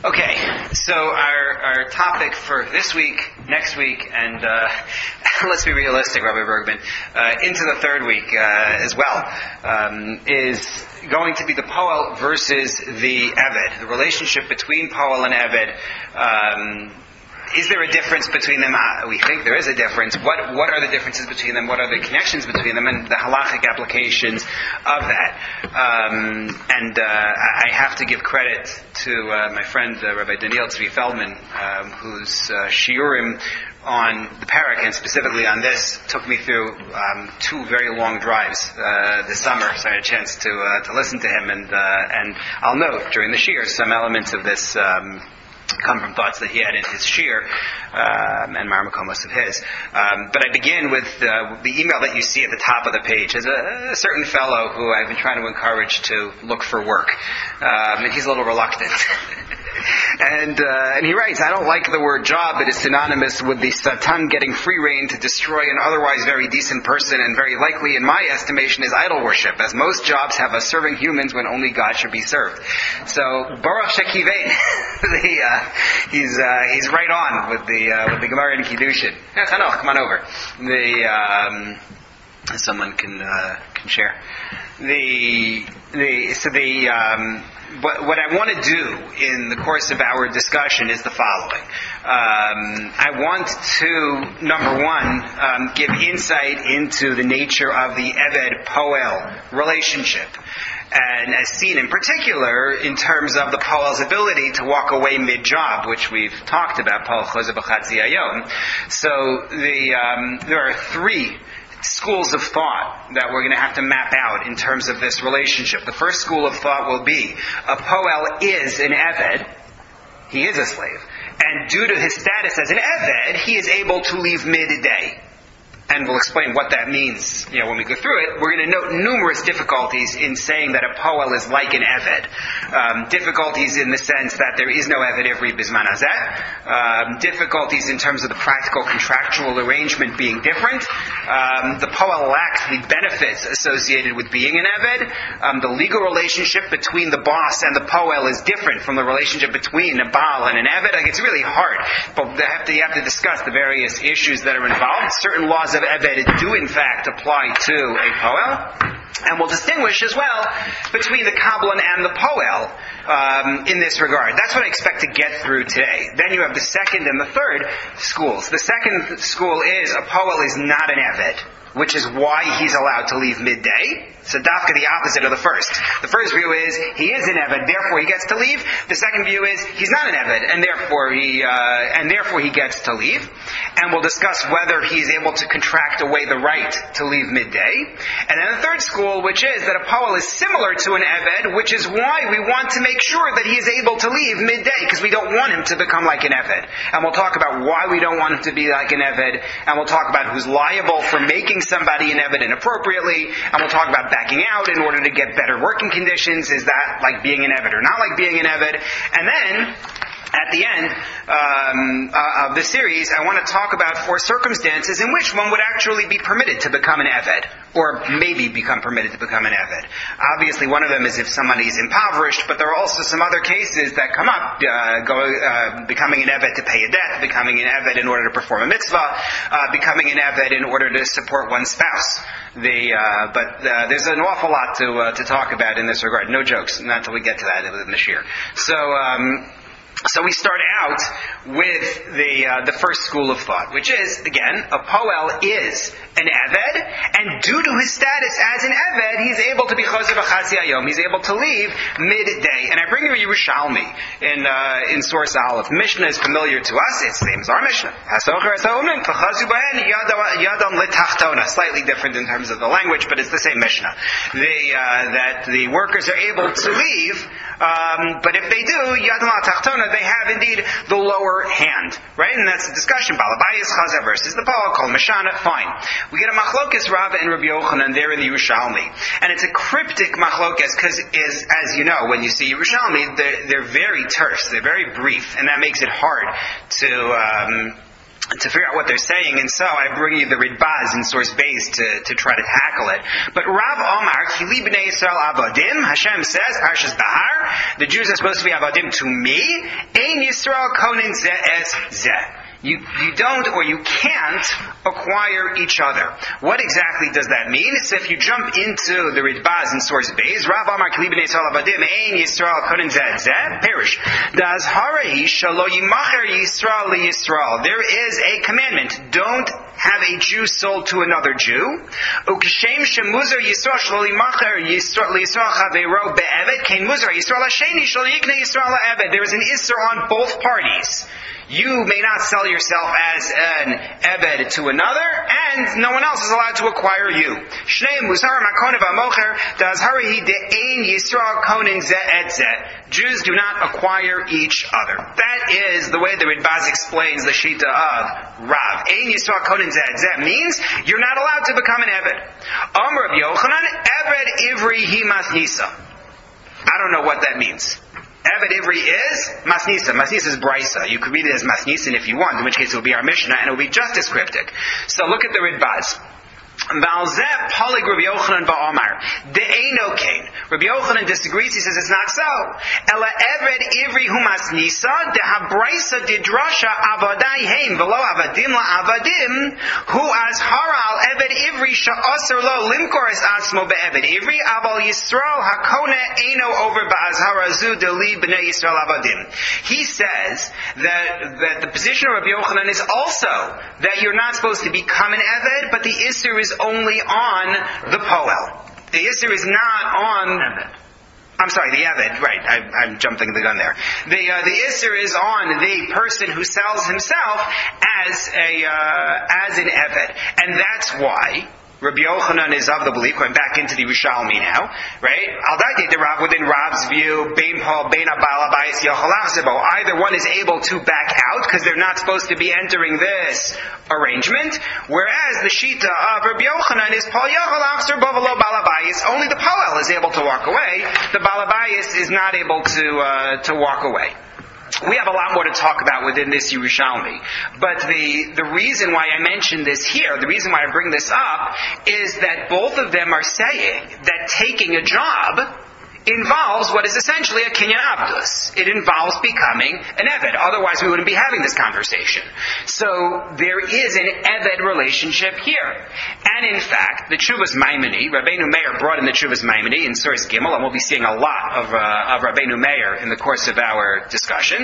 Okay, so our topic for this week, next week, and let's be realistic, Rabbi Bergman, into the third week as well, is going to be the Poel versus the Eved, the relationship between Poel and Eved. Is there a difference between them? We think there is a difference. What are the differences between them? What are the connections between them? And the halachic applications of that. I have to give credit to my friend Rabbi Daniel Tzvi Feldman, whose shiurim on the parak, and specifically on this, took me through two very long drives this summer. So I had a chance to listen to him, and I'll note during the shiur some elements of this come from thoughts that he had in his shiur and marmakomos of his. But I begin with the email that you see at the top of the page. There's a certain fellow who I've been trying to encourage to look for work. And he's a little reluctant. And he writes, I don't like the word job. It is synonymous with the Satan getting free rein to destroy an otherwise very decent person, and very likely, in my estimation, is idol worship, as most jobs have us serving humans when only God should be served. So, Baruch Shekivein, he's right on with the Gemara in Kiddushin. Yeah, Chanoch, come on over. Someone can share. What I want to do in the course of our discussion is the following. I want to, number one, give insight into the nature of the Eved-Poel relationship. And as seen in particular in terms of the Poel's ability to walk away mid-job, which we've talked about, Poel Chozer B'Chatzi Hayom. So there are three schools of thought that we're going to have to map out in terms of this relationship. The first school of thought will be a Poel is an Eved. He is a slave. And due to his status as an Eved, he is able to leave midday. And we'll explain what that means, when we go through it. We're going to note numerous difficulties in saying that a Poel is like an Eved. Difficulties in the sense that there is no Eved Ivri Bizman Hazeh. Difficulties in terms of the practical contractual arrangement being different. The Poel lacks the benefits associated with being an Eved. The legal relationship between the boss and the Poel is different from the relationship between a Baal and an Eved. It's really hard. But you have to discuss the various issues that are involved. Certain laws of Eved do in fact apply to a Poel. And we'll distinguish as well between the Kabbalan and the Poel in this regard. That's what I expect to get through today. Then you have the second and the third schools. The second school is a Poel is not an Eved, which is why he's allowed to leave midday. So dafka the opposite of the first. The first view is he is an Eved, therefore he gets to leave. The second view is he's not an Eved, and therefore he gets to leave. And we'll discuss whether he is able to contract away the right to leave midday. And then the third school, which is that a Poel is similar to an Eved, which is why we want to make sure that he is able to leave midday, because we don't want him to become like an Eved. And we'll talk about why we don't want him to be like an Eved, and we'll talk about who's liable for making somebody an Eved inappropriately, and we'll talk about backing out in order to get better working conditions. Is that like being an Eved or not like being an Eved? And then, at the end of the series, I want to talk about four circumstances in which one would actually be permitted to become an Eved, or maybe become permitted to become an Eved. Obviously, one of them is if somebody is impoverished, but there are also some other cases that come up, becoming an Eved to pay a debt, becoming an Eved in order to perform a mitzvah, becoming an Eved in order to support one's spouse. But there's an awful lot to talk about in this regard. No jokes, not until we get to that in the shiur. So we start out with the first school of thought, which is, again, a Poel is an Eved, and due to his status as an Eved, he's able to be Chozer B'Chatzi Hayom. He's able to leave midday. And I bring you Yerushalmi in source Aleph. Mishnah is familiar to us. It's the same as our Mishnah. Slightly different in terms of the language, but it's the same Mishnah. That the workers are able to leave, but if they do, Yadam Tachtona, they have indeed the lower hand, right? And that's the discussion. Balabayas Chaza versus the Poel, Kol Mashana, fine. We get a Machlokes Rava and Rabbi Yochanan there in the Yerushalmi. And it's a cryptic Machlokes because, as you know, when you see Yerushalmi, they're very terse, they're very brief, and that makes it hard to figure out what they're saying, and so I bring you the Ridbaz in source base to try to tackle it. But Rav Omar, Kili b'nei Yisrael avadim, Hashem says, Parshas Bahar, the Jews are supposed to be avadim to me, Ein Yisrael konin zeh es zeh. You don't or you can't acquire each other. What exactly does that mean? So if you jump into the Ridbaz in source base, Rav Amar Kli b'nei Yisrael avadim ein Yisrael koden zeh zeh perish. Das harahi shalo yimacher Yisrael li Yisrael. There is a commandment: don't have a Jew sold to another Jew. Ukishem shemuzar Yisrael shalo yimacher Yisrael li Yisrael chaveiro be'eved kein muzar Yisrael hasheni shalo yikne Yisrael ha'eved. There is an isser on both parties. You may not sell yourself as an Ebed to another, and no one else is allowed to acquire you. Shnei Musar Makonev Amocher Dazharihi De'ein Yisrael Konin Zeh Et Zeh. Jews do not acquire each other. That is the way the Ridbaz explains the Shita of Rav. Ein Yisrael Konin Zeh Et Zeh means you're not allowed to become an Ebed. Amr of Yochanan, Ebed Ivri Hi Mathnisa. I don't know what that means. Eved Ivri is Masnisa. Masnisa is Brisa. You could read it as Masnisin if you want, in which case it will be our Mishnah, and it will be just as cryptic. So look at the Ridbaz. Balzeh Polig Rabbi Yochanan Ba'omar. De'eno Kain. Rabbi Yochanan disagrees. He says it's not so. Ela Eved Ivri Humas Nisa Dehabraisa Didrasha Avadai Heim Velo Avadim La Avadim Hu as Haral Eved Ivri Sha'asar Lo Limkor Es Asmo Be'eved Ivri Aval Yisrael Hakone Eno Over Ba'azharazu Deli B'nei Yisrael Avadim. He says that the position of Rabbi Yochanan is also that you're not supposed to become an Eved, but the Isser is only on the Poel. The Isser is not on... I'm sorry, the Eved, right, I'm jumping the gun there. The Isser is on the person who sells himself as an Eved. And that's why Rabbi Yochanan is of the belief, going back into the Rishalmi now, right? Al-Daiti de Rav, within Rav's view, Bein Paul, Bein Abal Abayis Yochalachzebo, either one is able to back out, because they're not supposed to be entering this arrangement, whereas the Shita of Rabbi Yochanan is Paul Yochalachzebo v'lo Balabayis, only the Poel is able to walk away, the Balabayis is not able to walk away. We have a lot more to talk about within this Yerushalmi. But the reason why I mention this here, the reason why I bring this up, is that both of them are saying that taking a job involves what is essentially a kinyan abdus. It involves becoming an Eved. Otherwise we wouldn't be having this conversation. So there is an Eved relationship here. And in fact, the Tshuvas Maimoni, Rabbeinu Meir brought in the Tshuvas Maimoni in Source Gimel, and we'll be seeing a lot of Rabbeinu Meir in the course of our discussions,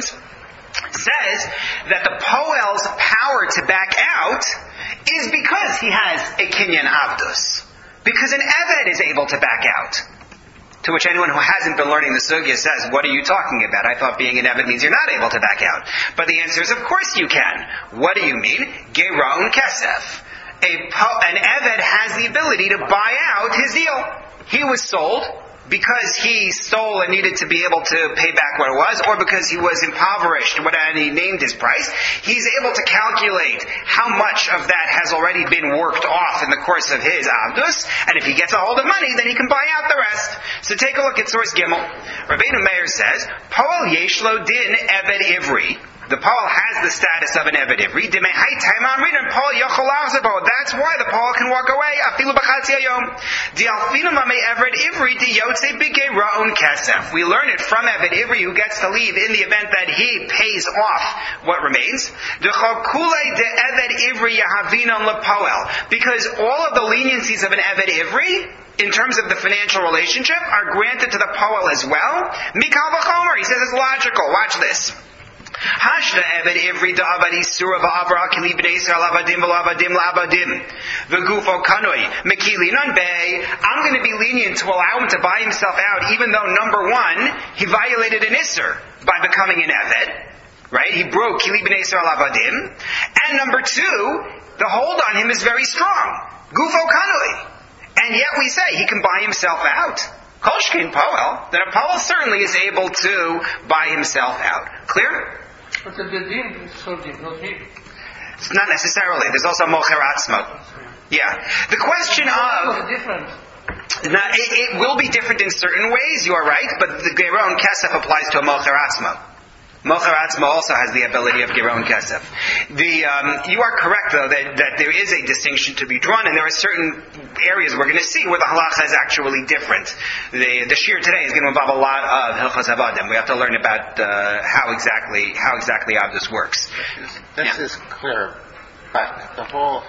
says that the Poel's power to back out is because he has a kinyan abdus. Because an Eved is able to back out. To which anyone who hasn't been learning the Sugya says, what are you talking about? I thought being an Eved means you're not able to back out. But the answer is, of course you can. What do you mean? Gera'un kesef. An Eved has the ability to buy out his deal. He was sold because he stole and needed to be able to pay back what it was, or because he was impoverished and he named his price. He's able to calculate how much of that has already been worked off in the course of his abdus, and if he gets a hold of money, then he can buy out the rest. So take a look at Source Gimel. Rabbeinu Meir says, Poel yeshlo din Eved Ivri. The Paul has the status of an Eved Ivri. That's why the Paul can walk away. We learn it from Eved Ivri, who gets to leave in the event that he pays off what remains. Because all of the leniencies of an Eved Ivri, in terms of the financial relationship, are granted to the Poel as well. Mikal v'chomer, he says it's logical. Watch this. Hashda Eved Ivri da'avad isura va'avra kili b'nei Yisrael avadim v'lavadim la'avadim v'gufo kanoi mekilinon bei. I'm going to be lenient to allow him to buy himself out, even though number one, he violated an isser by becoming an Eved, right? He broke kili b'nei Yisrael avadim, and number two, the hold on him is very strong. Gufo kanoi, and yet we say he can buy himself out. Kolshkin Poel, then a Poel certainly is able to buy himself out. Clear? But the din is sold him, not him. It's not necessarily. There's also Mocher Atzmo. Yeah. The question of... different. Now, it will be different in certain ways, you are right, but the Geron Kesef applies to a Mocher Atzmo. Mocher Atzma also has the ability of Geron Kesef. You are correct, though, that there is a distinction to be drawn, and there are certain areas we're going to see where the halacha is actually different. The shir today is going to involve a lot of Hilchos Avadim. We have to learn about how exactly Avdus works. This is clear, but the whole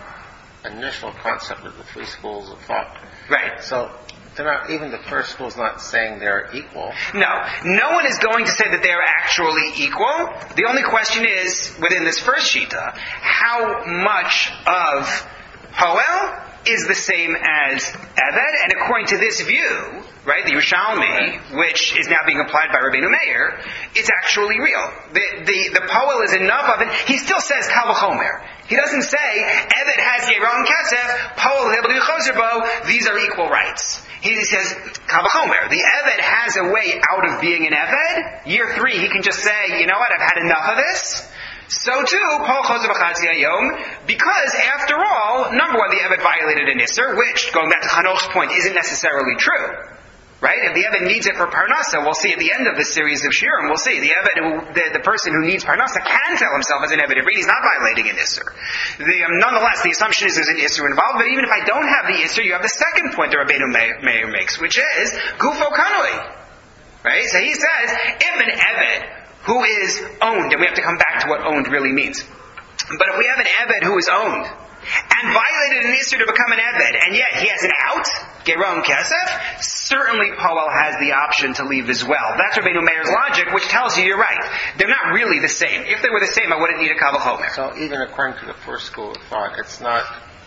initial concept of the three schools of thought. Right. So they're not, even the first school is not saying they're equal. No one is going to say that they're actually equal. The only question is, within this first shita, how much of Poel is the same as Eved, and according to this view, right, the Yerushalmi, which is now being applied by Rabbeinu Meir, it's actually real. The Poel is enough of it. He still says Kal v'chomer. He doesn't say Eved has Geron Kesef, Poel is able to do Choser Bo. These are equal rights. He says Kal v'chomer. The Eved has a way out of being an Eved. Year 3, he can just say, you know what, I've had enough of this. So too, Paul Choser B'Chatzi Hayom, because after all, number one, the Eved violated an Isser, which, going back to Hanoch's point, isn't necessarily true. Right? If the Eved needs it for Parnasa, we'll see at the end of this series of Shirim, we'll see, the Eved, the person who needs Parnasa can tell himself as an Eved Ivri, he's not violating an Isser. Nonetheless, the assumption is there's an Isser involved, but even if I don't have the Isser, you have the second point that Rabbeinu Meir makes, which is, Gufo Kanoi. Right? So he says, if an Eved who is owned, and we have to come back to what owned really means. But if we have an Eved who is owned, and violated an Isser to become an Eved, and yet he has an out, Geron Kesef, certainly Poel has the option to leave as well. That's Rabbeinu Meir's logic, which tells you you're right. They're not really the same. If they were the same, I wouldn't need a Kal v'chomer. So even according to the first school of thought, it's not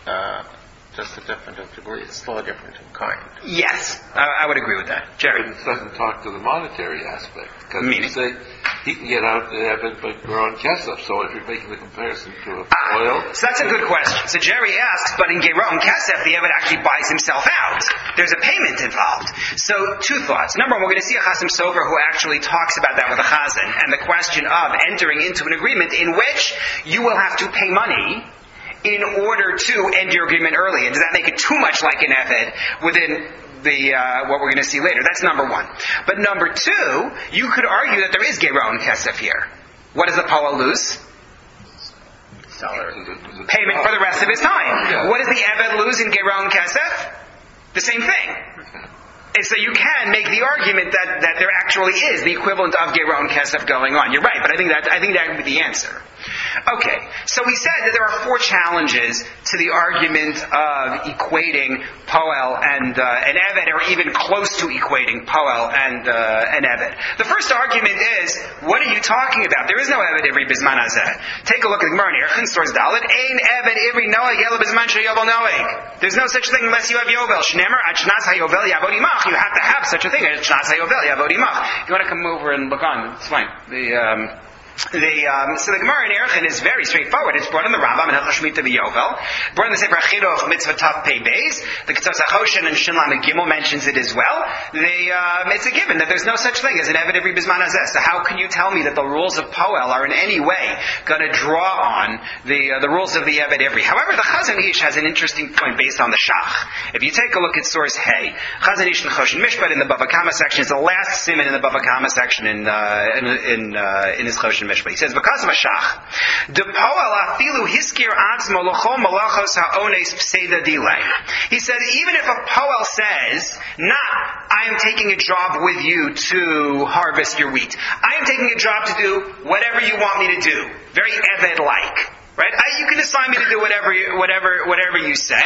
just a different of degree, it's still a different of kind. Yes, I would agree with that. Jerry? But it doesn't talk to the monetary aspect. Because Meaning? you say he can get out and have it, but Geron Kesef. So if you're making the comparison to oil. So that's a good question. So Jerry asks, but in Geron Kesef, the Eved actually buys himself out. There's a payment involved. So two thoughts. Number one, we're going to see a Chasam Sofer who actually talks about that with a Chazan, and the question of entering into an agreement in which you will have to pay money in order to end your agreement early. And does that make it too much like an Eved within the what we're going to see later? That's number one. But number two, you could argue that there is Geron Kesef here. What does the Poel lose? Salary. Payment for the rest of his time. Yeah. What does the Eved lose in Geron Kesef? The same thing. And so you can make the argument that there actually is the equivalent of Geron Kesef going on. You're right, but I think that would be the answer. Okay, so we said that there are 4 challenges to the argument of equating Poel and an Eved, or even close to equating Poel and an Eved. The first argument is, what are you talking about? There is no Eved Ivri Bizman Hazeh. Take a look at the Gemara in Erchin, source Dalet. Ein Eved Ivri Noeg Ela Bizman Sheyovel Noeg. There's no such thing unless you have Yovel. Shnemer Ad Shnas HaYovel Yavod Imach. You have to have such a thing as Shnas HaYovel Yavod Imach. You want to come over and look on? It's fine. So the Gemara in Erchin is very straightforward. It's brought in the Rambam and Hilchos Shemitah v'Yovel. Brought in the Sefer Chinuch Mitzvah Tav Pei Beis. The Ketzos HaChoshen and Shin Lamed Gimel mentions it as well. It's a given that there's no such thing as an Eved Ivri Bizman Hazeh. So how can you tell me that the rules of Poel are in any way going to draw on the rules of the Eved Ivri? However, the Chazon Ish has an interesting point based on the Shach. If you take a look at source Hey, Chazon Ish and Choshen Mishpat in the Bava Kama section, it's the last siman in the Bava Kama section in his Choshen Mishpat. He says, because of a shach, the Poel afilu hiskir atzmo lochol malachos haones pseida dilei. He said, even if a Poel says, I am taking a job with you to harvest your wheat. I am taking a job to do whatever you want me to do. Very Eved-like. Right? You can assign me to do whatever you say.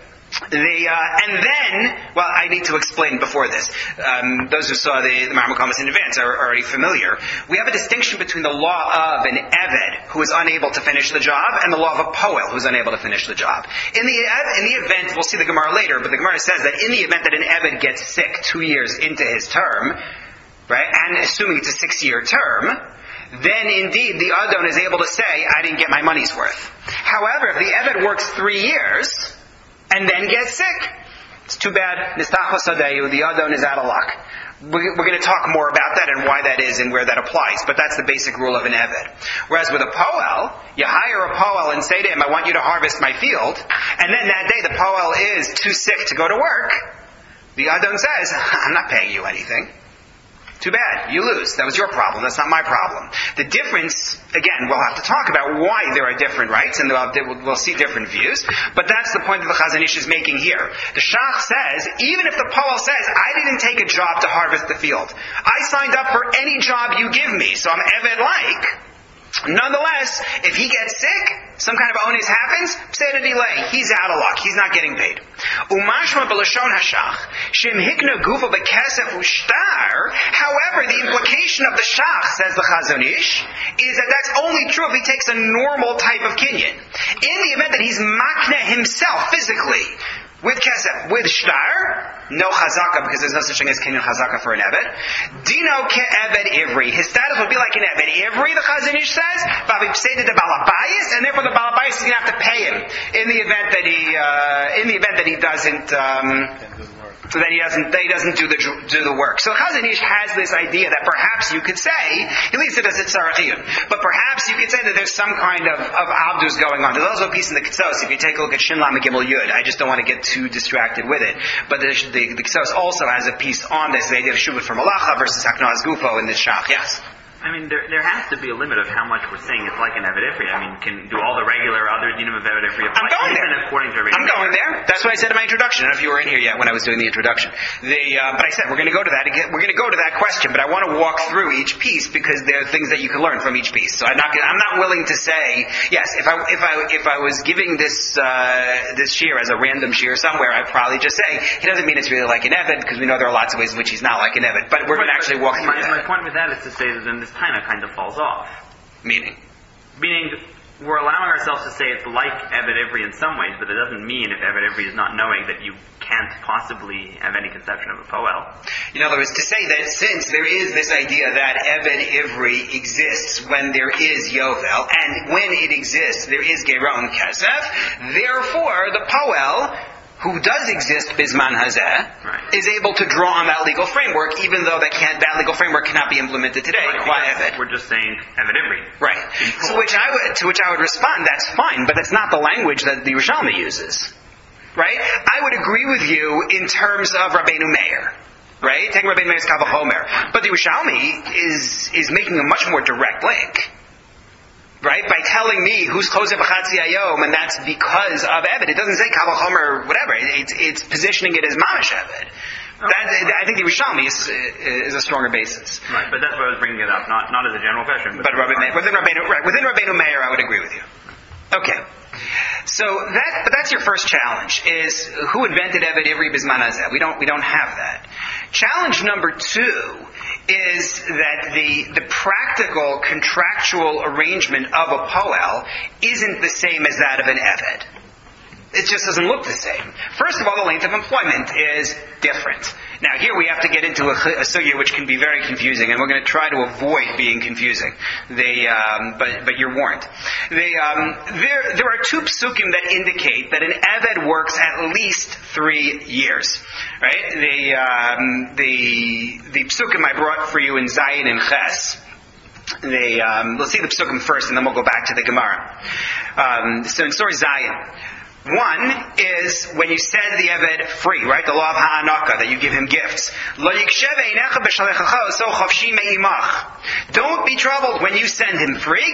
And then, I need to explain before this. Those who saw the Marmar Komas in advance are already familiar. We have a distinction between the law of an Eved who is unable to finish the job and the law of a Poel who is unable to finish the job. In the event, we'll see the Gemara later, but the Gemara says that in the event that an Eved gets sick 2 years into his term, right, and assuming it's a 6-year term, then indeed the Adon is able to say, I didn't get my money's worth. However, if the Eved works 3 years, and then gets sick, it's too bad. Nistachos Sadeyu, the Adon is out of luck. We're going to talk more about that and why that is and where that applies, but that's the basic rule of an Eved. Whereas with a Poel, you hire a Poel and say to him, I want you to harvest my field, and then that day the Poel is too sick to go to work. The Adon says, I'm not paying you anything. Too bad. You lose. That was your problem. That's not my problem. The difference, again, we'll have to talk about why there are different rights, and we'll see different views, but that's the point that the Chazon Ish is making here. The Shach says, even if the Poel says, I didn't take a job to harvest the field. I signed up for any job you give me, so I'm Eved-like. Nonetheless, if he gets sick, some kind of onus happens, Pseudo delay. He's out of luck. He's not getting paid. Umashma b'lashon hashach, shim hikna gufa b'kesef ushtar. However, the implication of the shach, says the Chazon Ish, is that that's only true if he takes a normal type of kinyan. In the event that he's makna himself physically, with kesef, with shtar, no chazaka, because there's no such thing as kinyan chazaka for an eved. Dino ke'eved ivri. His status would be like an eved ivri, the Chazon Ish says, v'avipseda de balabayis, and therefore the balabayis is going to have to pay him in the event that he doesn't, that he doesn't do the work. So Chazon Ish has this idea that perhaps you could say, at least it doesn't tzarachiyun, but perhaps you could say that there's some kind of abdus going on. There's also a piece in the Ketsos. If you take a look at Shin Lam Gimel Yud, I just don't want to get too distracted with it. But the Ketsos also has a piece on this, the idea of Shuvah for Malacha versus Haknaz Gufo in this Shach. Yes? I mean, there has to be a limit of how much we're saying it's like an Eved Ivri. I mean, can do all the regular other dinim of Eved Ivri apply? I'm going there. According to I'm going there. That's what I said in my introduction. I don't know if you were in here yet when I was doing the introduction. But I said we're going to go to that again. We're going to go to that question, but I want to walk through each piece because there are things that you can learn from each piece. So I'm not willing to say yes. If I was giving this shear as a random shear somewhere, I'd probably just say he doesn't mean it's really like an Eved because we know there are lots of ways in which he's not like an Eved. But we're going to actually walk through that. My point with that is to say that then this Taina kind of falls off. Meaning we're allowing ourselves to say it's like Eved Ivri in some ways, but it doesn't mean if Eved Ivri is not knowing that you can't possibly have any conception of a Poel. In other words, to say that since there is this idea that Eved Ivri exists when there is Yovel, and when it exists there is Geron Kesef, therefore the Poel, who does exist Bisman Hazeh, right, is able to draw on that legal framework, even though that legal framework cannot be implemented today. Right, we're just saying Eved Ivri. Right. To which I would respond, that's fine, but that's not the language that the Yerushalmi uses. Right? I would agree with you in terms of Rabbeinu Meir. Right? Taking Rabbeinu Meir's Kavach Homer. But the Yerushalmi is making a much more direct link. Right? By telling me who's Chosev B'Chatzi Hayom, and that's because of Eved. It doesn't say Kavach Homer or whatever. It's positioning it as Mamash Eved. I think the Yerushalmi is a stronger basis. Right, but that's why I was bringing it up, not as a general question. But within Rabbeinu Meir, I would agree with you. Okay. So that's your first challenge, is who invented Eved Ivri Bisman Hazeh? We don't have that. Challenge number 2 is that the practical contractual arrangement of a Poel isn't the same as that of an Eved. It just doesn't look the same. First of all, the length of employment is different. Now, here we have to get into a sugya which can be very confusing, and we're going to try to avoid being confusing. But you're warned. There are 2 psukim that indicate that an Eved works at least 3 years. Right? The psukim I brought for you in Zayin and Ches. Let's see the psukim first, and then we'll go back to the Gemara. So in Surah Zayin. One is when you set the Eved free, right? The law of Ha'anaka, that you give him gifts. Don't be troubled when you send him free.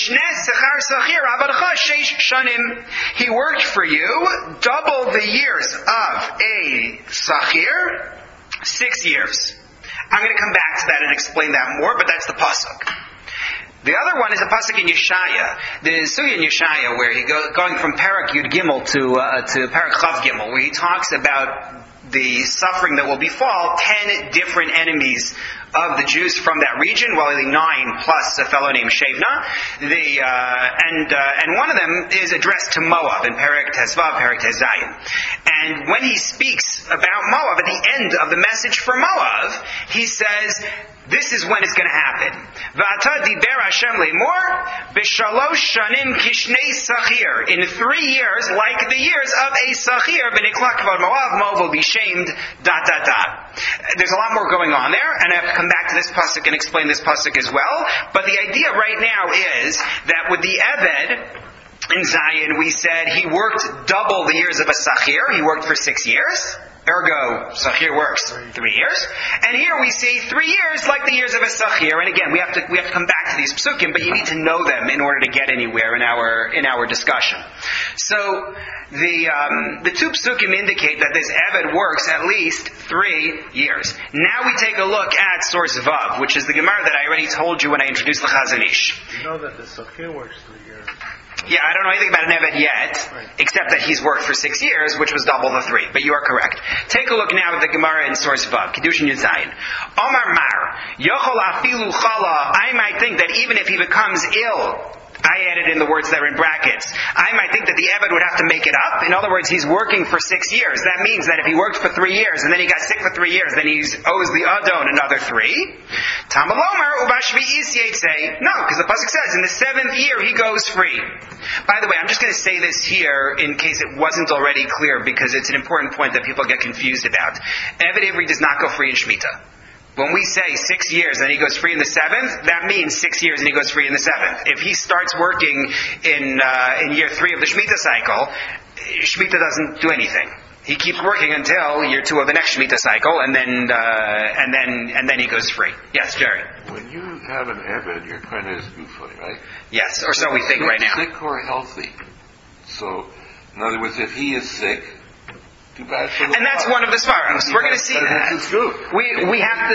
He worked for you double the years of a Sachir, 6 years. I'm going to come back to that and explain that more, but that's the pasuk. The other one is a pasuk in Yeshaya. The Suya in Yeshaya, where he going from Parak Yud Gimel to Parak Chav Gimel, where he talks about the suffering that will befall 10 different enemies of the Jews from that region, well, 9 plus a fellow named Shevna. And one of them is addressed to Moab in Perek Tezvav, Perek Tezayin. And when he speaks about Moab, at the end of the message for Moab, he says, this is when it's going to happen. V'ata diber Hashem le'mor b'shalosh shanim kishnei sachir. In 3 years, like the years of a sachir, v'niklak kavod Moab, Moab will be shamed, ... There's a lot more going on there, and I have to come back to this pasuk and explain this pasuk as well. But the idea right now is that with the Eved in Zion, we said he worked double the years of a sachir. He worked for 6 years. Ergo, Sachir works 3 years. And here we see 3 years like the years of a Sachir. And again, we have to come back to these psukim, but you need to know them in order to get anywhere in our discussion. So the two psukim indicate that this Eved works at least 3 years. Now we take a look at source Vav, which is the Gemara that I already told you when I introduced the Chazon Ish. You know that the Sachir works 3 years. Yeah, I don't know anything about an Eved yet, except that he's worked for 6 years, which was double the 3. But you are correct. Take a look now at the Gemara in source Vav, Kedushin Yuzayin. Omar Mar, Yochol Afilu Chala, I might think that even if he becomes ill, I added in the words that are in brackets. I might think that the Eved would have to make it up. In other words, he's working for 6 years. That means that if he worked for 3 years and then he got sick for 3 years, then he owes the Adon another 3. Tamalomer ubashvi'is yetze. No, because the pasuk says in the 7th year he goes free. By the way, I'm just going to say this here in case it wasn't already clear, because it's an important point that people get confused about. Eved Ivri does not go free in Shemitah. When we say 6 years and he goes free in the 7th, that means 6 years and he goes free in the 7th. If he starts working in year 3 of the Shemitah cycle, Shemitah doesn't do anything. He keeps working until year 2 of the next Shemitah cycle, and then he goes free. Yes, Jerry. When you have an Eved, your kind is goofy, right? Yes, or so we think right now. Sick or healthy. So, in other words, if he is sick, too bad for the and that's one of the svaros. We're going to see that. We have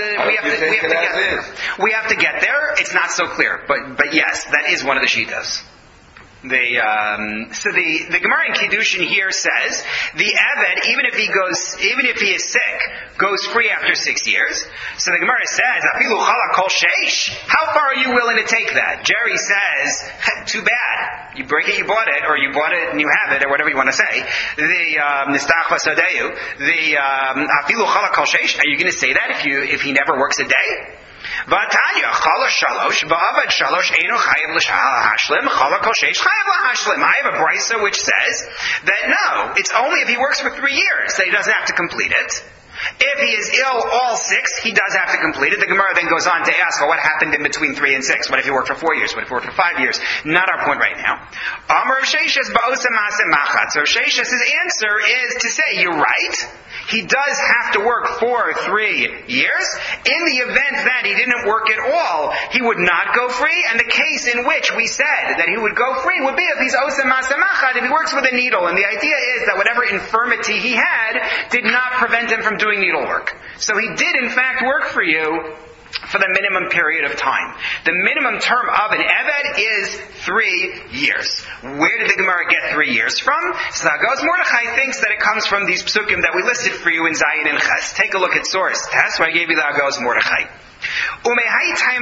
to get there. It's not so clear, but yes, that is one of the shitas. So the Gemara in Kiddushin here says the Eved, even if he is sick, goes free after 6 years. So the Gemara says, Afilu chala kol sheish. How far are you willing to take that? Jerry says, too bad. You break it, you bought it, or you bought it and you have it, or whatever you want to say. The nistach v'sadeyu. The Afilu chala kol sheish. Are you going to say that if he never works a day? V'atanya chala shalosh v'avad shalosh eino chayav l'hashlim chala kol sheish chayav l'hashlim. I have a brisa which says that no, it's only if he works for 3 years that he doesn't have to complete it. If he is ill all 6, he does have to complete it. The Gemara then goes on to ask, well, what happened in between 3 and 6? What if he worked for 4 years? What if he worked for 5 years? Not our point right now. Amar Rav Sheshes ba'osa ma'aseh machat. So Rav Sheshes' answer is to say, you're right. He does have to work for 3 years. In the event that he didn't work at all, he would not go free. And the case in which we said that he would go free would be if he's osa ma'aseh machat, if he works with a needle. And the idea is that whatever infirmity he had did not prevent him from doing needlework. So he did in fact work for you for the minimum period of time. The minimum term of an Eved is 3 years. Where did the Gemara get 3 years from? So Nagos Mordechai thinks that it comes from these psukim that we listed for you in Zayin and Ches. Take a look at source. That's why I gave you the Nagos Mordechai. Here's why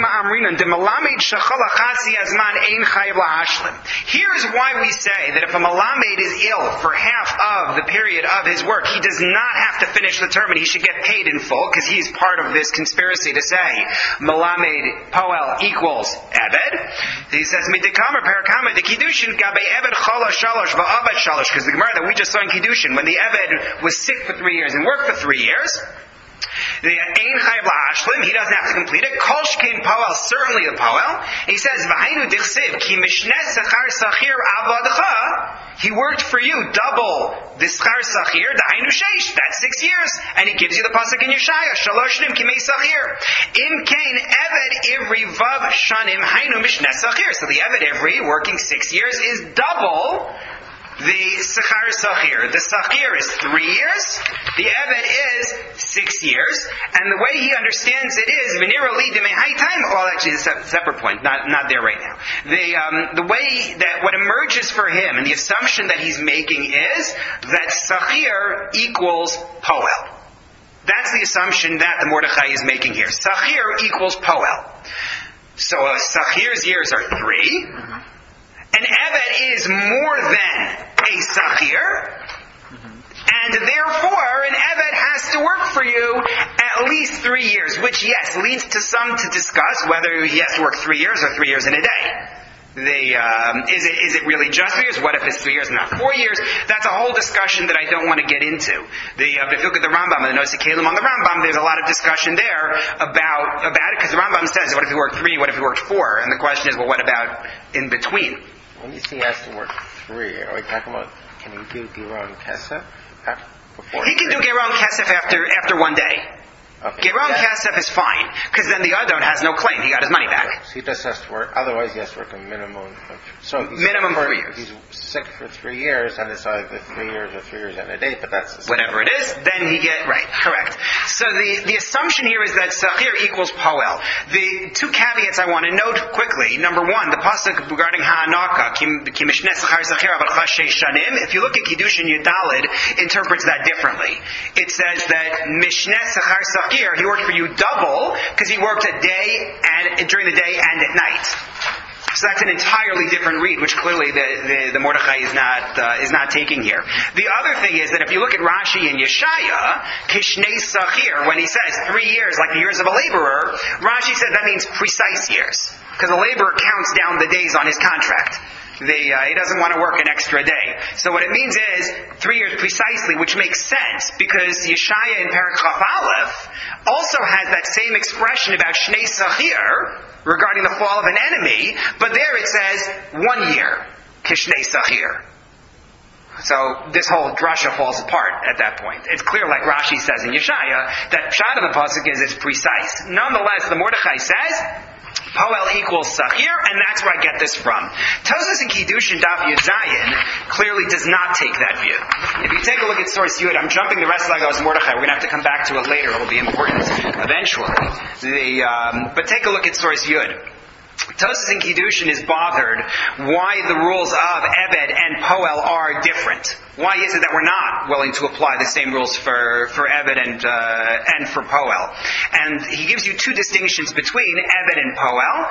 we say that if a malamed is ill for half of the period of his work, he does not have to finish the term and he should get paid in full, because he's part of this conspiracy to say malamed poel equals Eved. He says midikama parakama the Kiddushin gabe Eved chala shalosh va'avad shalosh, because the Gemara that we just saw in Kiddushin, when the Eved was sick for 3 years and worked for 3 years, the Ein Chayav L'Hashlim, he doesn't have to complete it. Kol Shkein Poel, certainly the Poel. He says, V'hainu dichsiv, ki mishnes sachar sachir avadcha, he worked for you double the schar sachir, the hainu sheish, that's 6 years. And he gives you the pasuk in Yeshaya, shaloshnim kimei sachir. Im kain eved ivri vav shanim hainu mishnes sachir. So the eved ivri, working 6 years, is double the Sechar Sachir. The Sachir is 3 years. The Eved is 6 years. And the way he understands it is, well, actually, it's a separate point, not there right now. The way that what emerges for him, and the assumption that he's making is that Sachir equals Poel. That's the assumption that the Mordechai is making here. Sachir equals Poel. So Sachir's years are 3. An Eved is more than a Sachir, and therefore an Eved has to work for you at least 3 years, which, yes, leads to some to discuss whether he has to work 3 years or 3 years in a day. Is it really just 3 years? What if it's 3 years and not 4 years? That's a whole discussion that I don't want to get into. If you look at the Rambam and the Nosei Kalim on the Rambam, there's a lot of discussion there about it, because the Rambam says, what if he worked 3? What if he worked 4? And the question is, well, what about in between? When you say he has to work 3, are we talking about, can he do Gera and Kesef? before? He can do Geron Kesef after one day. Okay. Geron Kesef is fine, because then the Adon has no claim. He got his money back. So he just has to work, otherwise he has to work a minimum of, so he's Minimum sick 3 years. He's sick for 3 years, and it's either 3 years or 3 years and a day, but that's... Whatever it is, then he right, correct. So the assumption here is that Sachir equals Poel. The two caveats I want to note quickly. Number one, the pasuk regarding Ha'anaka, Ki Mishneh Sachar Sachir Aval Chashay Shanim. If you look at Kiddushin Yudalid, interprets that differently. It says that Mishneh Sachar Sachir, he worked for you double, because he worked a day and during the day and at night. So that's an entirely different read, which clearly the Mordechai is not taking here. The other thing is that if you look at Rashi and Yeshaya, Kishnei Sachir, when he says 3 years, like the years of a laborer, Rashi says that means precise years, because a laborer counts down the days on his contract. He doesn't want to work an extra day. So what it means is 3 years precisely, which makes sense because Yeshaya in Perek Chaf Aleph also has that same expression about Shnei Sachir regarding the fall of an enemy, but there it says 1 year, Kishnei Sachir. So this whole drasha falls apart at that point. It's clear, like Rashi says in Yeshaya, that Pshat of the pasuk is it's precise. Nonetheless, the Mordechai says Poel equals Sachir, and that's where I get this from. Tosfos in Kiddushin Daf Yud Zayin clearly does not take that view. If you take a look at source Yud, I'm jumping the rest of Lagos Mordechai. We're going to have to come back to it later. It will be important eventually. But take a look at source Yud. Tosfos in Kiddushin is bothered why the rules of Eved and Poel are different. Why is it that we're not willing to apply the same rules for Eved and for Poel? And he gives you two distinctions between Eved and Poel.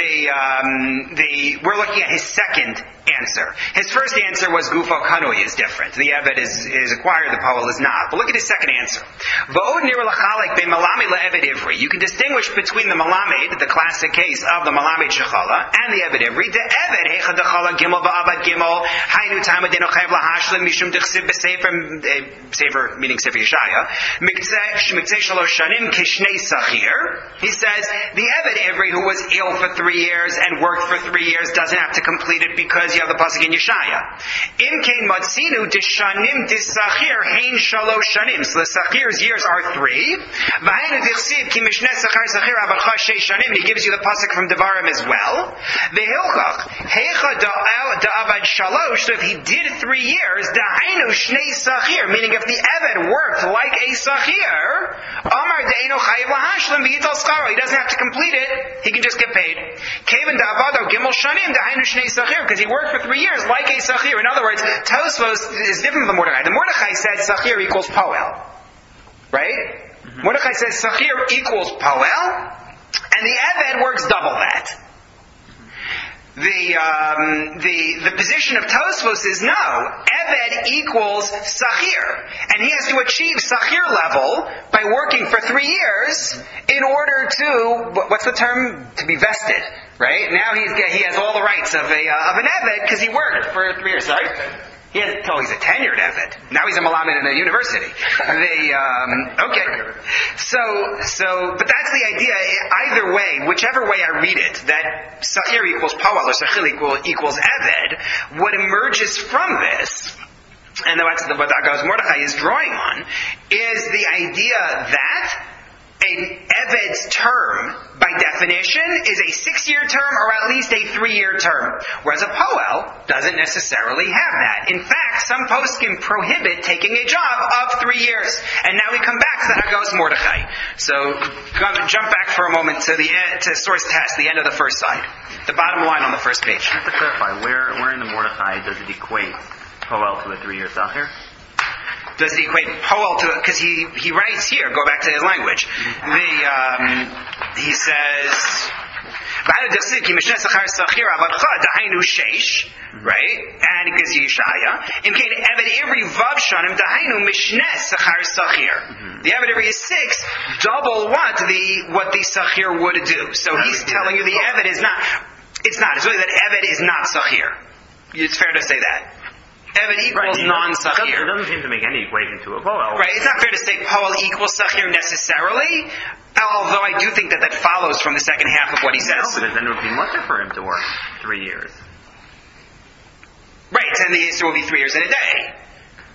We're looking at his second answer. His first answer was Gufo Kanui is different. The Eved is acquired, the Poel is not. But look at his second answer. You can distinguish between the Malamed, the classic case of the Malamed Shechala, and the Eved Ivri. The Eved, Heicha Dechala Gimel Ba'avad Gimel, Hainu Tamadino Chayv Lahashlim, Mishum Dechsiv B'Sefer, Sefer meaning Sefer Yeshaya, Miktzeh Shalosh Shanim Kishnei Sachir. He says, the Eved Ivri who was ill for 3 years and worked for 3 years doesn't have to complete it because you have the pasuk in Yeshaya. Im Kein Matzinu Dishanim Disachir Hein Shalosh Shanim. So the Sachir's years are 3. V'Hainu Dechsiv Ki Mishneh Sachar Sachir Aval Chashay Shanim. He gives you the pasuk from Devarim as well. V'Hilchach Heicha Da'avad Shalosh. So if he did 3 years, Da'ainu Shnei Sachir, meaning if the Eved worked like a Sachir, Amar De'eno Chayiv Lahashlim V'Yital Skaro. He doesn't have to complete it. He can just get paid. Kevin Da'avado Gimel Shanim Da'ainu Shnei Sachir, because he worked for 3 years like a Sachir. In other words, Tosfos is different from the Mordechai. The Mordechai says Sachir equals Poel. Right? Mm-hmm. Mordechai says Sachir equals Poel, and the Eved works double that. The position of Tosfos is no. Eved equals Sachir. And he has to achieve Sachir level by working for 3 years in order to, what's the term? To be vested. Right? Now he has all the rights of an Eved because he worked for 3 years. Sorry? He's a tenured Eved. Now he's a Malamed in a university. Okay. So, but that's the idea. Either way, whichever way I read it, that Sachir equals Poel or Sachir equals Eved, what emerges from this, and that's what Agos Mordechai is drawing on, is the idea that an Eved's term, by definition, is a 6-year term or at least a 3-year term. Whereas a Poel doesn't necessarily have that. In fact, some poskim prohibit taking a job of 3 years. And now we come back to Agos Mordechai. So, jump back for a moment to source test, the end of the first side. The bottom line on the first page. Just to clarify, where in the Mordechai does it equate Poel to a 3-year Sachir? Does it equate Poel to, because he writes here, go back to his language. He says, right? And it gives you Yeshaya. The Eved Ivri is 6, double what the Sachir would do. So he's telling you the Eved is not, it's really that Eved is not Sachir. It's fair to say that. Eved equals non-Sachir. It doesn't seem to make any equation to a Poel. Right, it's not fair to say Poel equals Sachir necessarily, although I do think that follows from the second half of what he says. No, because then it would be much for him to work 3 years. Right, and the answer will be 3 years in a day.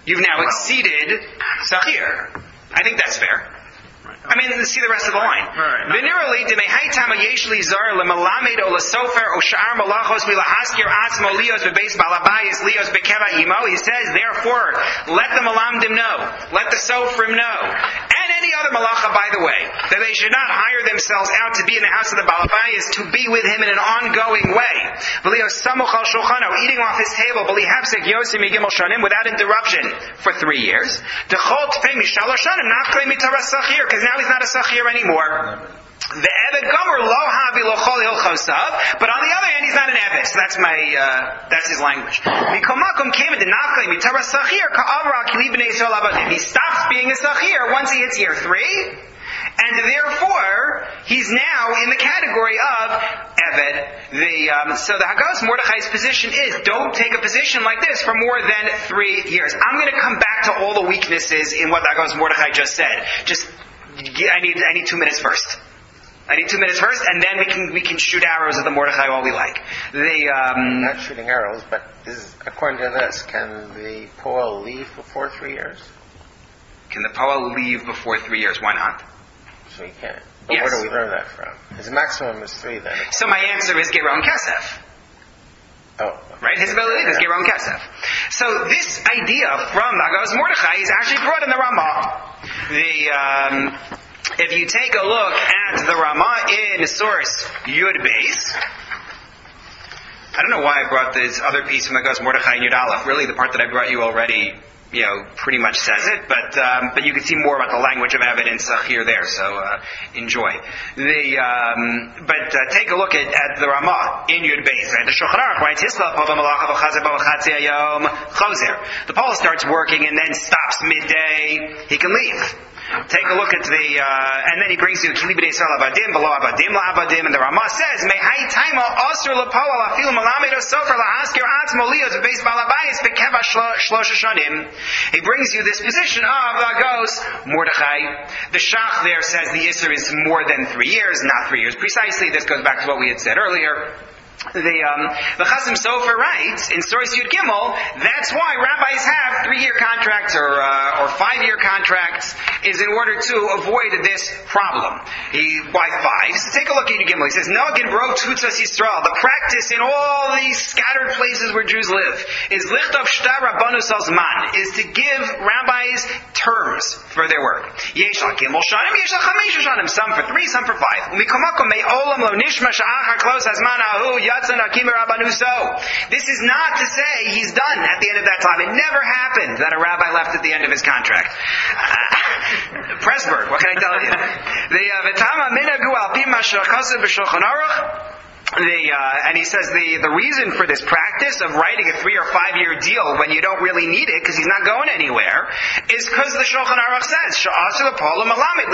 You've now exceeded Sachir. I think that's fair. I mean, see the rest of the line. Venerally, demehaitam yeshli zar lemalamed o lesofer o sha'ar malachos milahaskir atzmo lios bebeis balabayis lios bekeva imo. He says, therefore, let the malamdim know, let the sofrim know, and any other malacha, by the way, that they should not hire themselves out to be in the house of the balabayis to be with him in an ongoing way. V'lios samuch al shulchano, eating off his table, v'lihapsek yosim yigimel shanim, without interruption for 3 years. D'chol tfei mishalosh shanim, nachklei mitaras sachir, because now he's not a sachir anymore. The Eved Gomer lo havi lo chol hilchosav, but on the other hand, he's not an Eved. So that's his language. Mikomakum came into nachklei mitara sachir ka'avra kili b'nei Yisrael abadim. He stops being a sachir once he hits year 3, and therefore he's now in the category of Eved. So the Hagos Mordechai's position is, don't take a position like this for more than 3 years. I'm going to come back to all the weaknesses in what the Hagos Mordechai just said. I need 2 minutes first. I need 2 minutes first, and then we can shoot arrows at the Mordechai all we like. Not shooting arrows, but according to this, can the Poel leave before 3 years? Can the Poel leave before 3 years? Why not? So he can't. But Yes. where do we learn that from? His maximum is 3 then. So my answer is Geron Kesef. Oh. Right? His ability is Geron Kesef. So this idea from the Hagos Mordechai is actually brought in the Ramah. If you take a look at the Ramah in source Yud Beis, I don't know why I brought this other piece from the Hagos Mordechai in Yud Aleph. Really, the part that I brought you already, pretty much says it, but you can see more about the language of evidence here there. So enjoy. But take a look at the Ramah in Yud Beis. The Shulchan Aruch writes, the Paul starts working and then stops midday. He can leave. Take a look at and then he brings you Kili b'nei Yisrael abadim, below abadim la'abadim, and the Ramah says, Mehai taima osur l'poel afil malamed osofer la'askir atzmo lios v'beis balabayis v'keva shlosh shanim. He brings you this position of the Hagos Mordechai. The Shach there says the Isser is more than 3 years, not 3 years precisely. This goes back to what we had said earlier. The Chasim Sofer writes in Source Yud Gimel, that's why rabbis have 3-year contracts or 5-year contracts, is in order to avoid this problem. Why 5? So take a look at Yud Gimel. He says, Nogin bro tutzas Yisrael. The practice in all these scattered places where Jews live is lichtov shtar rabbanus al zman, is to give rabbis terms for their work. Yesh al Gimel shanim, yesh al chamesh shanim. Some for 3, some for 5. Umikomakom me olam lo nishma sha'achar klos hazman ahu. This is not to say he's done at the end of that time. It never happened that a rabbi left at the end of his contract. Pressburg, what can I tell you? And he says the reason for this practice of writing a 3 or 5 year deal when you don't really need it because he's not going anywhere is because the Shulchan Aruch says because the point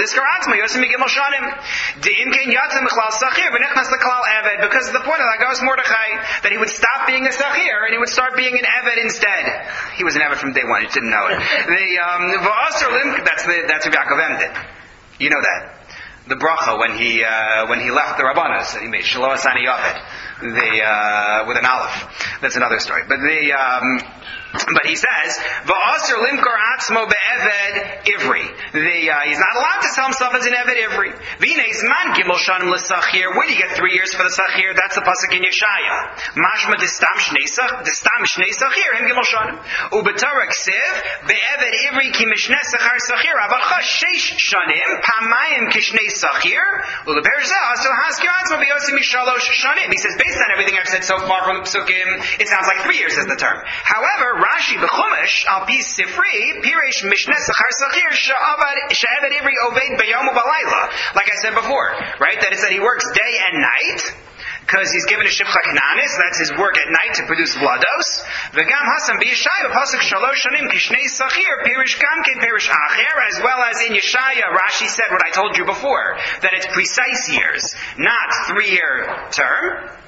of the Hagos Mordechai that he would stop being a Sachir and he would start being an Eved instead. He was an Eved from day one, you didn't know it. That's Rav Yaakov Emden. You know that. The bracha when he left the Rabbanos, he made Shelo Asani Yaved with an aleph. That's another story. But he says, "Va'aser limkor atzmo be'eved ivri." He's not allowed to sell himself as an eved ivri. V'nei zman gimel shanim l'sachir. Where do you get 3 years for the sachir? That's the pasuk in Yeshaya. Mashma destam shnei sachir him gimel shanim. U'b'torah ksiv be'eved ivri ki mishneh sachar sachir. Avacha sheish shanim pamayim kishnei sachir. U'leper zeh aser haskir atzmo be'yosim mishalosh shanim. He says, based on everything I've said so far from the psukim, it sounds like 3 years is the term. However, Rashi b'chumash al pi sifri piresh mishneh sachar sachir she'eved ivri oved b'yom u'balayla. Like I said before, right? That it said he works day and night because he's given a shivcha knanis. That's his work at night to produce vlados. V'gam hasam b'Yeshaya pasuk shalosh shanim kishnei sachir piresh gamke piresh acher. As well as in Yeshaya, Rashi said what I told you before, that it's precise years, not 3 year term.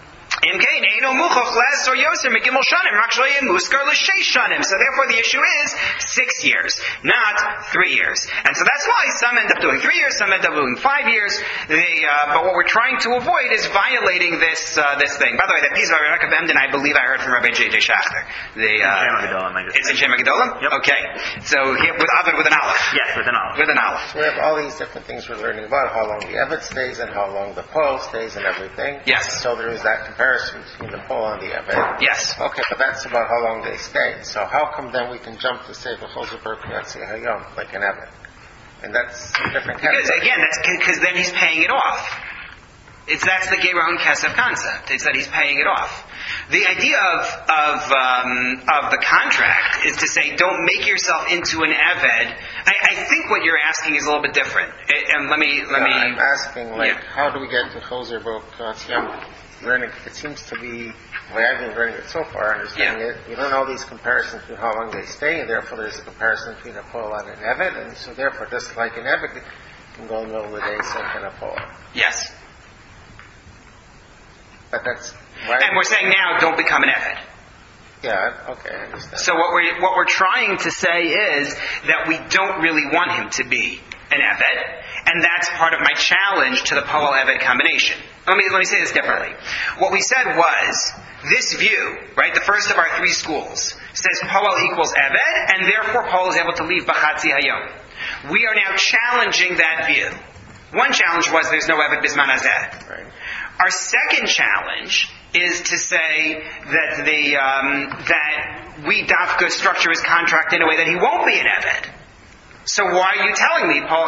So therefore the issue is 6 years, not 3 years. And so that's why some end up doing 3 years, some end up doing 5 years. But what we're trying to avoid is violating this thing. By the way, that piece of Rebecca Bemden, I believe I heard from Rabbi J.J. Schachter. It's in Shem HaGedolim? Yep. Okay. So here with an aleph. Yes, with an aleph. With an aleph. So we have all these different things we're learning about, how long the Eved stays and how long the Poel stays and everything. Yes. So there is that comparison between the Poel and the Eved. Yes. Okay, but that's about how long they stay. So how come then we can jump to say V'chol Zeber P'yatzi Hayom, like an Eved? And that's a different category. Because again, that's because then he's paying it off. That's the Gerahun Kesef concept. It's that he's paying it off. The idea of the contract is to say, don't make yourself into an Eved. I think what you're asking is a little bit different. And let me. I'm asking, how do we get to Choser Bo learning? It seems to be the way I've been learning it so far, understanding it. You learn all these comparisons between how long they stay, and therefore there's a comparison between a Poel and an Eved, and so therefore, just like an Eved can go in the middle of the day, so can a Poel. Yes. But that's right. And we're saying now, don't become an Eved. Yeah, okay, I understand. So what we're trying to say is that we don't really want him to be an Eved, and that's part of my challenge to the Poel Eved combination. Let me say this differently. What we said was, this view, right, the first of our 3 schools, says Poel equals Eved, and therefore Poel is able to leave B'chatzi Hayom. We are now challenging that view. One challenge was there's no Eved Bisman Hazeh. Right. Our second challenge is to say that that we dafka structure his contract in a way that he won't be an Eved. So why are you telling me, Paul?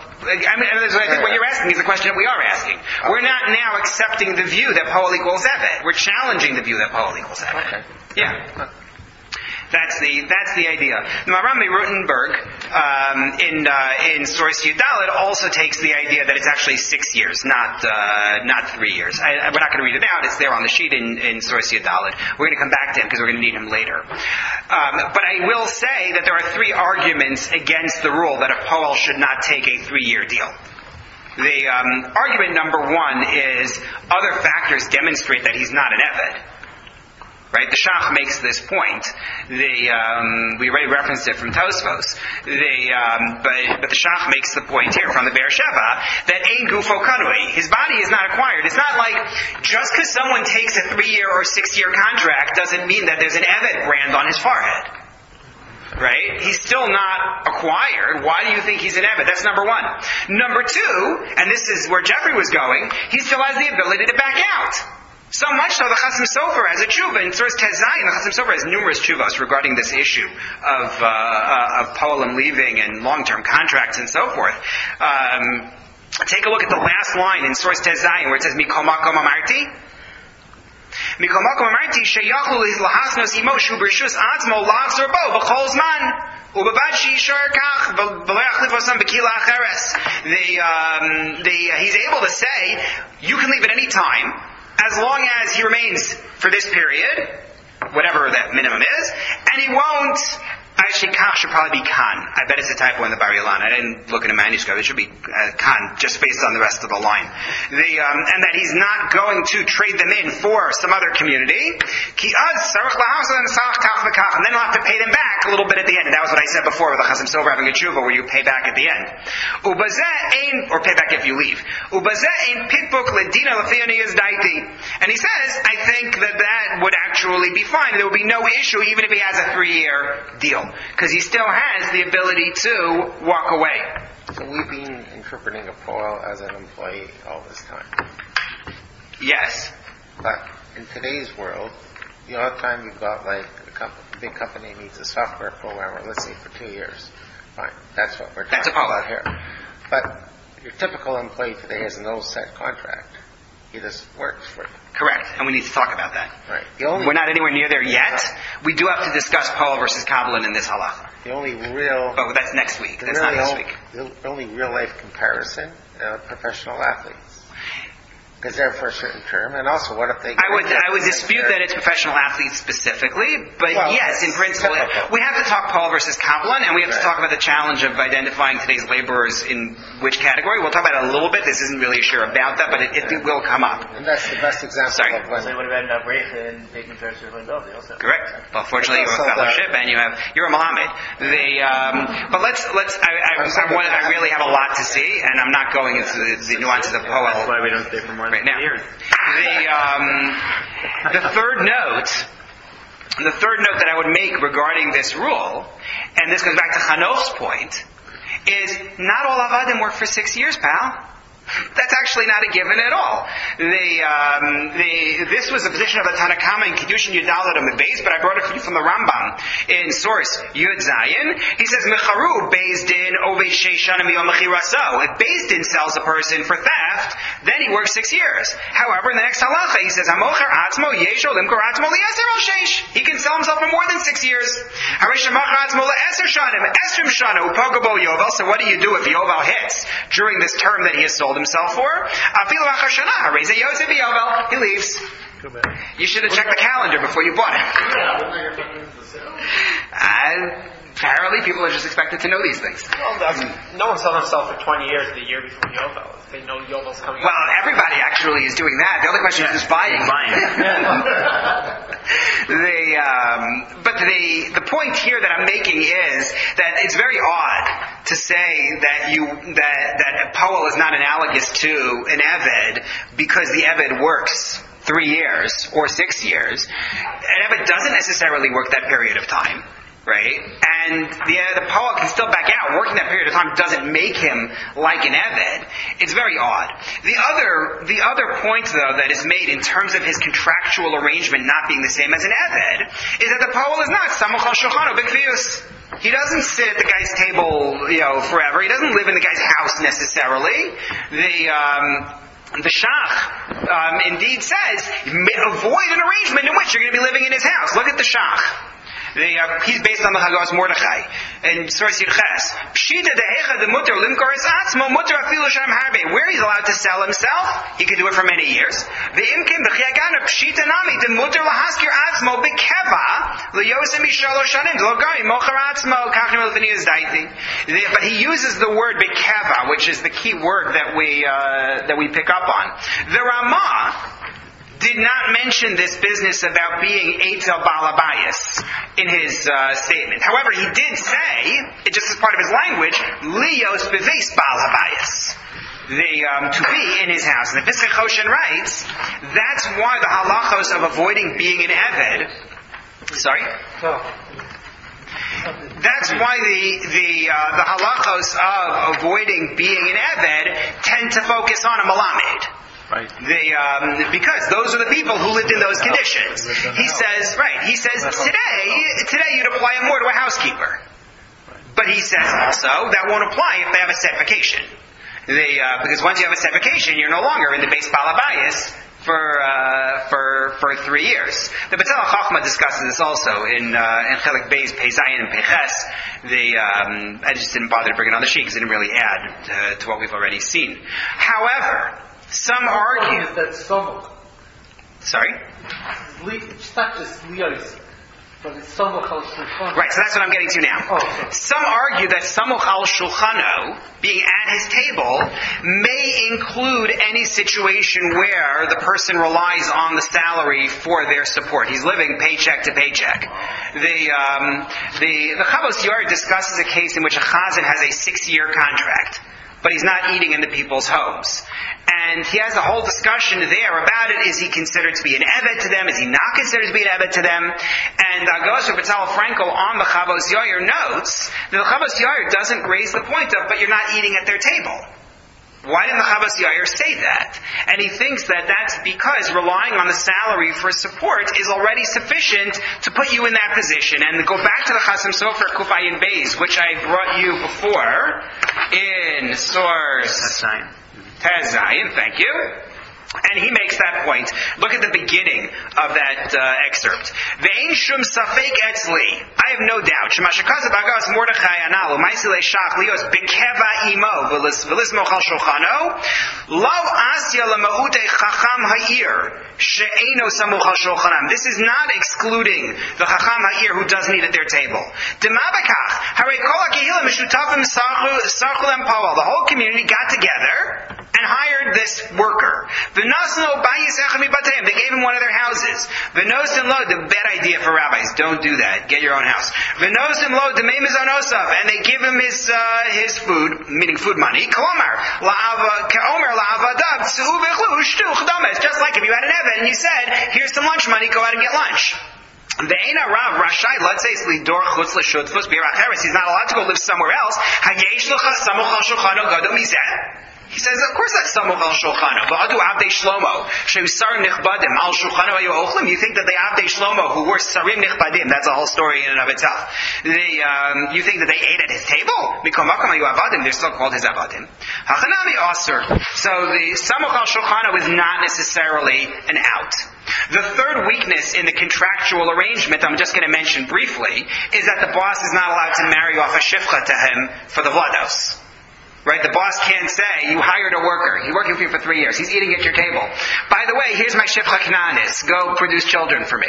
I think what you're asking is the question that we are asking. Okay. We're not now accepting the view that Poel equals Eved. We're challenging the view that Poel equals Eved. Okay. Yeah. That's the idea. Rami Rutenberg in Source Yudalit also takes the idea that it's actually 6 years, not 3 years. We're not going to read it out. It's there on the sheet in Source Yudalit. We're going to come back to him because we're going to need him later. But I will say that there are 3 arguments against the rule that a Poel should not take a 3-year deal. The argument number 1 is other factors demonstrate that he's not an Eved. Right, the Shach makes this point. We already referenced it from Tosfos. But the Shach makes the point here from the Be'er Sheva that ein gufo kanui. His body is not acquired. It's not like just because someone takes a 3-year or 6-year contract doesn't mean that there's an Eved brand on his forehead. Right? He's still not acquired. Why do you think he's an Eved? That's number 1. Number 2, and this is where Jeffrey was going, he still has the ability to back out. So much so, the Chasam Sofer has a tshuva in Source Tezayin. The Chasam Sofer has numerous tshuvas regarding this issue of Poelim leaving and long-term contracts and so forth. Take a look at the last line in Source Tezayin where it says, Mikol makom amarti. Mikol makom amarti sheyachlu lahasnos imo shu b'rishus atzmo la'avzor bo b'chol zman. He's able to say, you can leave at any time, as long as he remains for this period, whatever that minimum is, and he won't. Actually, kach should probably be kan. I bet it's a typo in the Bar Ilan. I didn't look in the manuscript. It should be kan, just based on the rest of the line. And that he's not going to trade them in for some other community. And then he'll have to pay them back a little bit at the end. And that was what I said before with the Chasam Sofer having a tshuva where you pay back at the end. Or pay back if you leave. And he says, I think that would actually be fine. There would be no issue even if he has a 3-year deal. Because he still has the ability to walk away. So we've been interpreting a Poel as an employee all this time. Yes. But in today's world, the odd time you've got like a big company needs a software programmer, let's say for 2 years. Fine. That's what we're talking about here. But your typical employee today has no set contract. He just works for you. Correct. And we need to talk about that. Right. We're not anywhere near there yet. We do have to discuss Poel versus Kabbalah in this halacha. The only real... But that's next week. That's not this week. The only real life comparison, professional athletes. is there for a certain term? And also, what if they... I would dispute that it's professional athletes specifically, but yes, in principle, we have to talk Paul versus Kaplan, and we have to talk about the challenge of identifying today's laborers in which category. We'll talk about it a little bit. This isn't really sure about that, but it will come up. And that's the best example of when... So they would have ended up racing, taking Paris Lindov. Correct. Well, fortunately, you have a fellowship, and you're a Mohammed. But I really have a lot to see, and I'm not going into the nuances of Poel. That's why we don't stay for more than 2 years. The third note that I would make regarding this rule, and this goes back to Hanoch's point, is not all avadim work for 6 years, pal. That's actually not a given at all. This was a position of the Tanakama in Kiddushin Yudalad Beis, but I brought it from the Rambam in source Yud Zayin. He says, Mecharu Beis Din Oved Sheishanim Yom Mechiraso. If Beis Din sells a person for theft, then he works 6 years. However, in the next halacha, he says, Hamocher Atzmo Yesho Limkor Atzmo Li'eser Al Sheish. He can sell himself for more than 6 years. Harish Hamocher Atzmo Li'eser Shanim Esrim Shana Upogabo Yovel. So what do you do if Yovel hits during this term that he has sold himself for? He leaves. You should have checked the calendar before you bought it. Apparently, people are just expected to know these things. No one sold himself for 20 years the year before Yovel. If they know Yovel's coming up. Well, everybody actually is doing that. The only question is who's buying. But the point here that I'm making is that it's very odd to say that a Poel is not analogous to an Eved because the Eved works 3 years or 6 years. An Eved doesn't necessarily work that period of time. Right? And the Poel can still back out. Working that period of time doesn't make him like an Eved. It's very odd. The other point, though, that is made in terms of his contractual arrangement not being the same as an Eved, is that the Poel is not Samuch al Shulchano B'Kvius. He doesn't sit at the guy's table, forever. He doesn't live in the guy's house necessarily. The Shach indeed says, avoid an arrangement in which you're going to be living in his house. Look at the Shach. He's based on the Hagos Mordechai in Source Yirches. Pshita dehecha de mutter limkor es atzmo mutter afilu shem harbe. Where he's allowed to sell himself, he could do it for many years. The imkim b'chiagana pshita nami de mutter lahaskir atzmo bekeva liyosem ishalosh shanim logami mocher atzmo kachim elvini izdaiti. But he uses the word bekeva, which is the key word that we pick up on. The Ramah did not mention this business about being Eitel Balabayas in his statement. However, he did say, just as part of his language, Lios Beves Balabayas. To be in his house. And the Piskei Choshen writes, that's why the halachos of avoiding being an Eved, that's why the halachos of avoiding being an Eved tend to focus on a Malamed. Right. Because those are the people who lived in those conditions. He says today you'd apply more to a housekeeper. But he says also that won't apply if they have a set vacation. Because once you have a set vacation, you're no longer in the base balabayas for 3 years. The Betzalel Chachma discusses this also in Chelik Beis, Pei Zayin, and Peches. I just didn't bother to bring it on the sheet because it didn't really add to what we've already seen. However, some argue that Samuch. Sorry? It's not just Lios, but it's Samuch al Shulchano. Right, so that's what I'm getting to now. Oh, okay. Some argue that Samuch al Shulchano, being at his table, may include any situation where the person relies on the salary for their support. He's living paycheck to paycheck. The Chavos Yair discusses a case in which a chazan has a 6-year contract, but he's not eating in the people's homes. And he has a whole discussion there about it. Is he considered to be an Eved to them? Is he not considered to be an Eved to them? And Agos Betzalel Frankel on the Chavos Yair notes that the Chavos Yair doesn't raise the point of, but you're not eating at their table. Why didn't the Chavos Yair say that? And he thinks that that's because relying on the salary for support is already sufficient to put you in that position. And go back to the Chasam Sofer Kufayin Beis, which I brought you before in source Tez Zayin, thank you. And he makes that point. Look at the beginning of that excerpt. Ve'ein shum safek etzli. I have no doubt. Shemashakazav agas Mordechai analu ma'isile shach lios bekeva imo v'lismo chal shulchano lo asya lema'ute chacham ha'ir she'eno samuch al shulchanam. This is not excluding the chacham ha'ir who doesn't eat at their table. Demabakach harei kol ha'kehilim meshutafim sarchulem pawal. The whole community got together and hired this worker. They gave him one of their houses. The bad idea for rabbis. Don't do that. Get your own house. And they give him his food, meaning food money. Just like if you had an Eved and you said, here's some lunch money, go out and get lunch. He's not allowed to go live somewhere else. He says, of course that's Samuch al Shulchano. V'adu Avdei Shlomo, shehu Sarim Nichbadim al Shulchano hayu ochlim. You think that the Avdei Shlomo, who were Sarim Nichbadim, that's a whole story in and of itself. You think that they ate at his table? Mikom Makom hayu Avadim, they're still called his Avadim. Hachanami Aser. So the Samuch al Shulchano is not necessarily an out. The third weakness in the contractual arrangement, I'm just going to mention briefly, is that the boss is not allowed to marry off a shifcha to him for the Vlados. Right? The boss can't say, you hired a worker. He's working for you for 3 years. He's eating at your table. By the way, here's my shifcha kananis. Go produce children for me.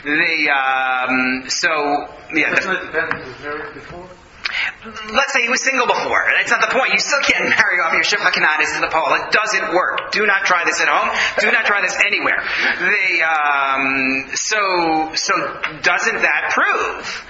Let's say he was single before. That's not the point. You still can't marry off your shifcha kananis in the poll. It doesn't work. Do not try this at home. Do not try this anywhere. So doesn't that prove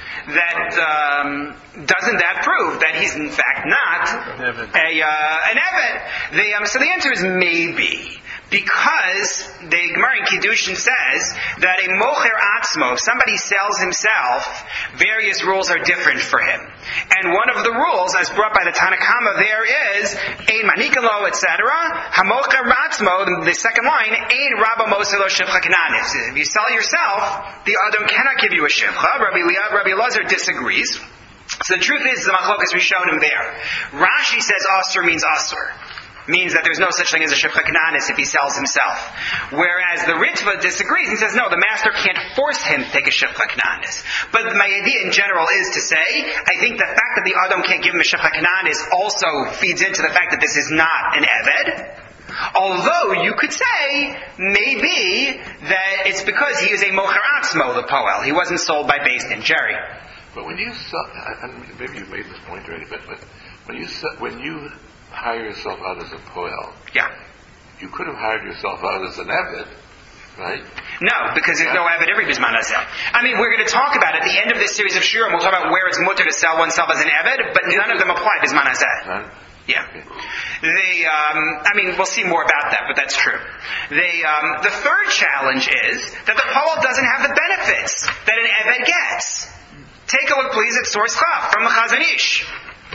that he's in fact not an Eved? So the answer is maybe. Because the Gemara in Kiddushin says that a mocher atzmo, if somebody sells himself, various rules are different for him. And one of the rules, as brought by the Tanakama, there is ein manikalo, etc. Hamocher atzmo, the second line, ein rabba moselo shivcha kananis. If you sell yourself, the Adam cannot give you a shivcha. Rabbi Elazar disagrees. So the truth is, the machlokas we showed him there. Rashi says asur means asur. Means that there's no such thing as a shivcha kananis if he sells himself. Whereas the Ritva disagrees and says, no, the master can't force him to take a shivcha kananis. But my idea in general is to say, I think the fact that the Adam can't give him a shivcha kananis also feeds into the fact that this is not an Eved. Although you could say, maybe, that it's because he is a mocher atzmo, the poel. He wasn't sold by Beis Din. Jerry. But when you sell, maybe you made this point already, but when you hire yourself out as a poel. Yeah. You could have hired yourself out as an Eved, right? No, because there's no Eved every Bisman Hazeh. I mean, we're going to talk about at the end of this series of Shiurim, we'll talk about where it's mutter to sell oneself as an Eved, but none of them apply Bisman Hazeh. Right? Yeah. We'll see more about that, but that's true. The third challenge is that the poel doesn't have the benefits that an Eved gets. Take a look, please, at Source Chaf from the Chazon Ish.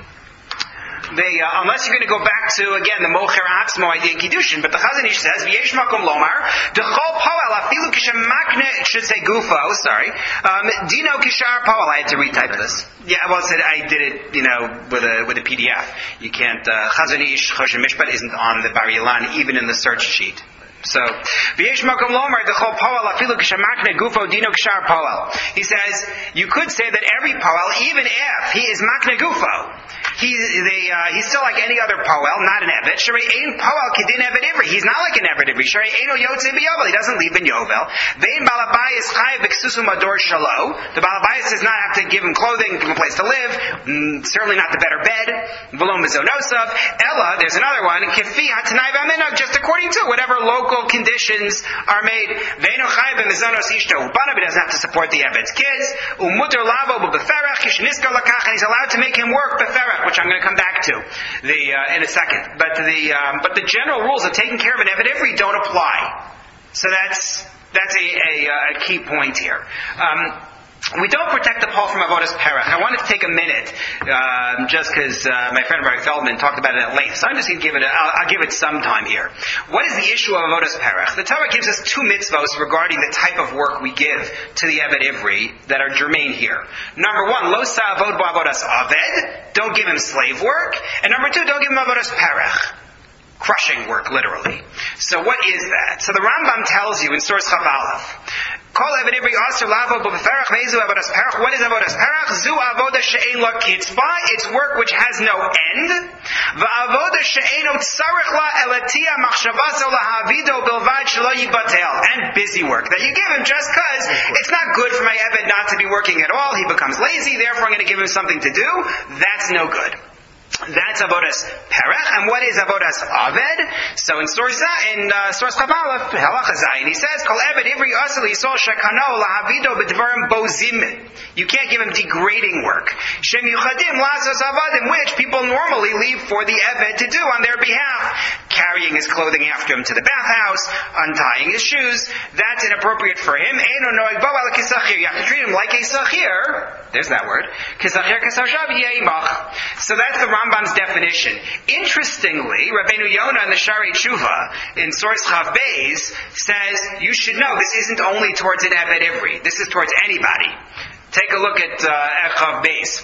Unless you're going to go back to, again, the Mocher Atzmo idea in Kiddushin, but the Chazon Ish says, V'yesh makom lomar, D'chol poel afilu kishemakne, it should say gufo, Dino kishar poel. I had to retype this. Yeah, well, I did it, with a PDF. You can't, Chazon Ish, Choshen Mishpat isn't on the Bar Ilan, even in the search sheet. So, V'yesh makom lomar, D'chol poel afilu kishemakne gufo, Dino kishar poel. He says, you could say that every poel, even if he is makne gufo, he's still like any other poel, not an Eved. Sharei ein poel kedin Eved ivri. He's not like an Eved ivri. Sharei eino yotze b'yovel. He doesn't leave in Yovel. Vein balabayis chayiv b'ksusu mador shalo. The balabayis does not have to give him clothing, give him a place to live. Certainly not the better bed. V'lo mizonosav. Ella, there's another one. Kefi hatanai v'aminog. Just according to whatever local conditions are made. Veino chayiv b'mizonos ishto ubanav. He doesn't have to support the Eved's kids. Umuter lavo b'beferach. Kishniskar lakach. And he's allowed to make him work beferach, which I'm going to come back to in a second. But the general rules of taking care of an Eved ivri don't apply. So that's a key point here. We don't protect the poel from avodas perach. I wanted to take a minute, just because my friend Barry Feldman talked about it at length. So I'm just going to give it. I'll give it some time here. What is the issue of avodas perach? The Torah gives us 2 mitzvos regarding the type of work we give to the Eved ivri that are germane here. Number 1, lo sa'avod bo avodas aved. Don't give him slave work. And number 2, don't give him avodas perach. crushing work, literally. So what is that? So the Rambam tells you in source Chaf Aleph, what is avodas perach? Zu avoda she'ein la kitzba. It's work which has no end. Va'avoda she'eino tzarich la elatia machshavaso lahavido bilvad shelo yibatel. And busy work that you give him just because it's not good for my Eved not to be working at all. He becomes lazy. Therefore, I'm going to give him something to do. That's no good. That's avodas perach, and what is avodas aved? So in source Chaf Aleph, halacha zayin, he says, "Kol eved ivri asel yisol shekano lahavido b'dvarim bozim." You can't give him degrading work. Shem yuchadim lasos avadim, which people normally leave for the eved to do on their behalf, carrying his clothing after him to the bathhouse, untying his shoes. That's inappropriate for him. Eino noeg bo al kisachir. You have to treat him like a sachir. There's that word. Kisachir kasashav yeimach. So that's the Rambam's definition. Interestingly, Rabbeinu Yonah in the Shari Tshuva in source Chav Beis says you should know this isn't only towards an Eved Ivri. This is towards anybody. Take a look at Chav Beis.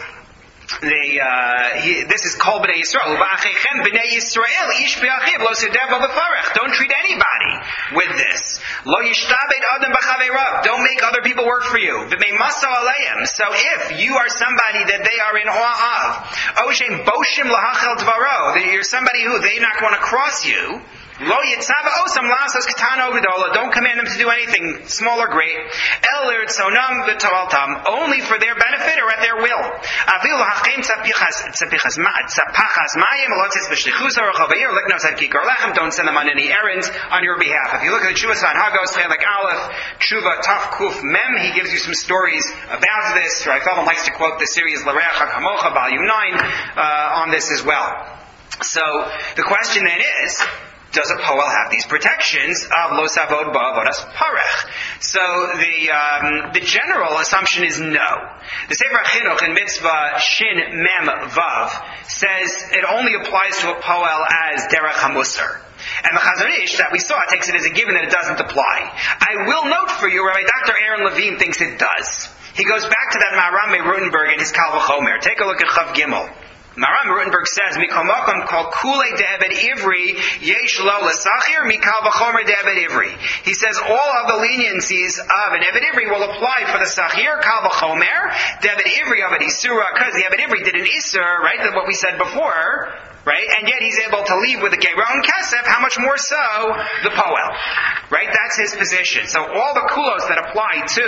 This is Kol B'nai Yisrael. B'nai Yisrael, ish b'achiv lo sedev lo b'farech. Don't treat anybody with this. Lo yishtabed adam b'chaveirav. Don't make other people work for you. V'mei maso aleim. So if you are somebody that they are in awe of, oshem boshim lahachel dvaro, that you're somebody who they not want to cross you, Lo yitzava osam lasos katano v'dola. Don't command them to do anything small or great. El irtzonam v'toaltam. Only for their benefit or at their will. Avil hachem tzapachas mayim lotzis v'shlichus orachavayir liknos ad kikar lechem. Don't send them on any errands on your behalf. If you look at the Tshuva San Hagos Chelik Aleph Tshuva Taf Kuf Mem, he gives you some stories about this. Feldman likes to quote the series L'Reach HaKamocha Volume 9 on this as well. So the question then is, does a poel have these protections of lo savod ba'avodas parech? So the general assumption is no. The Sefer HaChinuch in Mitzvah Shin Mem Vav says it only applies to a poel as derech hamusar. And the Chazon Ish that we saw takes it as a given that it doesn't apply. I will note for you, Rabbi Dr. Aaron Levine thinks it does. He goes back to that Maharam Rutenberg in his Kal V'chomer. Take a look at Chav Gimel. Maharam Rutenberg says, Mikol Mokom kol kulei de'eved ivri yesh lo l'sachir mikal v'chomer de'eved ivri. He says all of the leniencies of an Eved Ivri will apply for the Sachir, Kal v'chomer, de'eved ivri of an Isura, because the Eved Ivri did an Isur, right, that's what we said before, right, and yet he's able to leave with a Gerah and Kesef, how much more so the Poel, right, that's his position. So all the kulos that apply to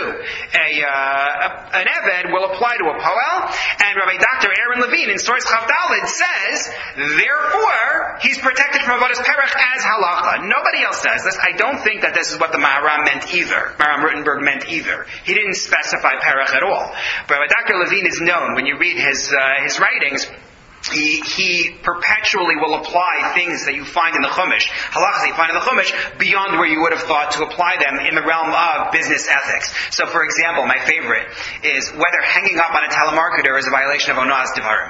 an Eved will apply to a Poel, and Rabbi Dr. Aaron Levine in Source Chav Daled says, therefore, he's protected from Avodas Perech as halacha. Nobody else says this. I don't think that this is what the Maharam meant either. Maharam Rutenberg meant either. He didn't specify Perech at all. But Dr. Levine is known, when you read his writings, he perpetually will apply things that you find in the Chumash, halachas that you find in the Chumash, beyond where you would have thought to apply them in the realm of business ethics. So, for example, my favorite is whether hanging up on a telemarketer is a violation of Onaz Devarim.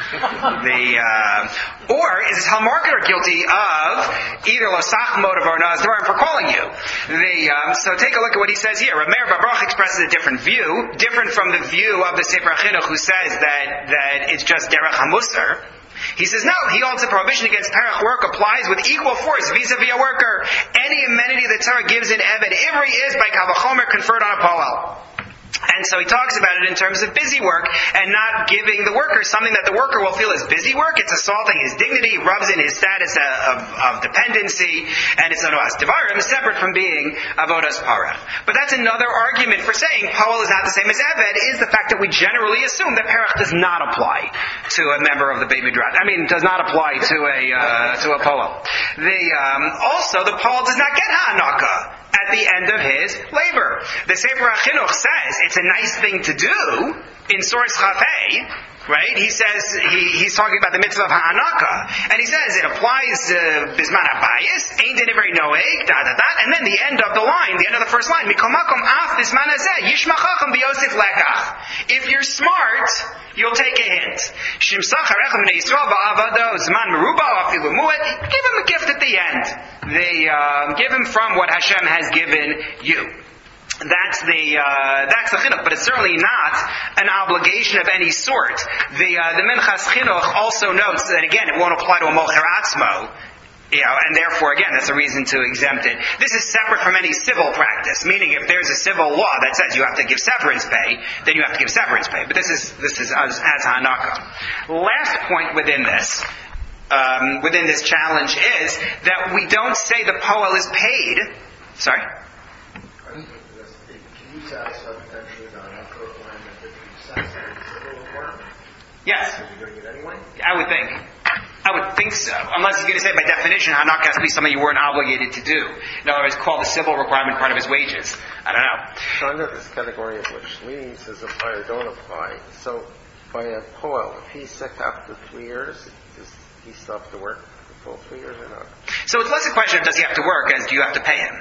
Or is a telemarketer guilty of either Losach Motiv or Onaz Devarim for calling you? So take a look at what he says here. Rameir Baruch expresses a different view, different from the view of the Sefer HaChinuch, who says that it's just Derech HaMusar. He says, no, he holds the prohibition against perech work applies with equal force vis-a-vis a worker. Any amenity that Torah gives in Eved Ivri is by Kal V'chomer conferred on a Poel. And so he talks about it in terms of busy work and not giving the worker something that the worker will feel is busy work. It's assaulting his dignity, rubs in his status of dependency, and it's Onaz Devarim, separate from being Avodas Parech. But that's another argument for saying Poel is not the same as Eved, is the fact that we generally assume that Perech does not apply to a member of the Beit Midrash. Does not apply to a Poel. Also, the Poel does not get Ha'anaka at the end of his labor. The Sefer HaChinuch says it's a nice thing to do in Source Chafei, right? He says, he's talking about the mitzvah of Ha'anaka, and he says it applies Bisman HaBayis, Ein Denivri Noeg, and then the end of the line, the end of the first line, Mikol Makom Af Bisman Hazeh, Yishma Chacham B'Yosef Lekach. If you're smart, you'll take a hint. Shimsach Harechem B'nei Yisrael Ba'avado Zman Meruba Afilu Mu'et, give him a gift at the end. They give him from what Hashem has given you. That's the chinuch, but it's certainly not an obligation of any sort. The Minchas Chinuch also notes that, again, it won't apply to a mocher atzmo, And therefore, again, that's a reason to exempt it. This is separate from any civil practice, meaning if there's a civil law that says you have to give severance pay, then you have to give severance pay. But this is as Hanaka. Last point within this challenge is that we don't say the poel is paid. Sorry? Can you satisfy potentially the Hanaka requirement if you satisfy the civil requirement? Yes. Are you doing it anyway? I would think so. Unless he's going to say by definition, Hanaka has to be something you weren't obligated to do. In other words, call the civil requirement part of his wages. I don't know. So under this category of which leniences apply or don't apply, so by a poel, if he's sick after 3 years, does he still have to work the full 3 years or not? So it's less a question of does he have to work as do you have to pay him.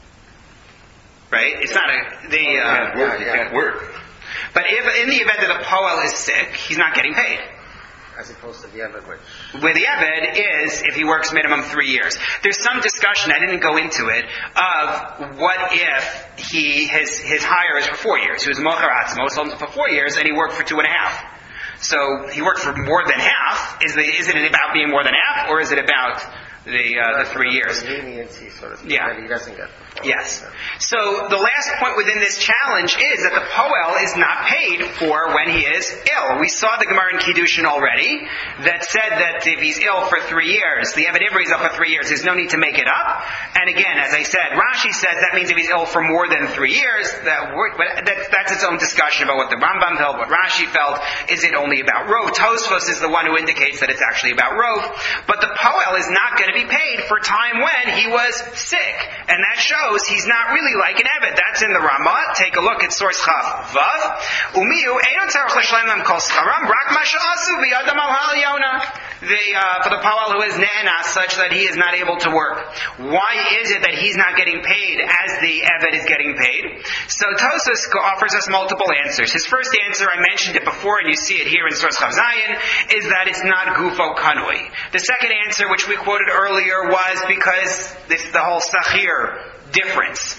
Right? It's not He can't work. But if in the event that the poel is sick, he's not getting paid. As opposed to the Eved, which... Where the Eved is if he works minimum 3 years. There's some discussion, I didn't go into it, of what if his hire is for 4 years. He was Mocher Atzmo, sold him for 4 years, and he worked for 2.5. So he worked for more than half. Is it about being more than half, or is it about the 3 years? The leniency, sort of, Yeah. that he doesn't get. Yes. So the last point within this challenge is that the poel is not paid for when he is ill. We saw the Gemara in Kiddushin already that said that if he's ill for 3 years, the Eved Ivri is up for 3 years. There's no need to make it up. And again, as I said, Rashi says that means if he's ill for more than 3 years, that's its own discussion about what the Rambam felt, what Rashi felt. Is it only about Rov? Tosfos is the one who indicates that it's actually about Rov. But the poel is not going to be paid for time when he was sick. And that shows he's not really like an Eved. That's in the Ramah. Take a look at source Chaf Vav. Umiyu eino tzarich l'shalem lam kol scharam rak ma she'asu v'yadam al ha'alyona. For the poel who is ne'ena, such that he is not able to work. Why is it that he's not getting paid as the Eved is getting paid? So Tosfos offers us multiple answers. His first answer, I mentioned it before, and you see it here in source Chav Zayin, is that it's not gufo kanui. The second answer, which we quoted earlier, was because this the whole sachir difference.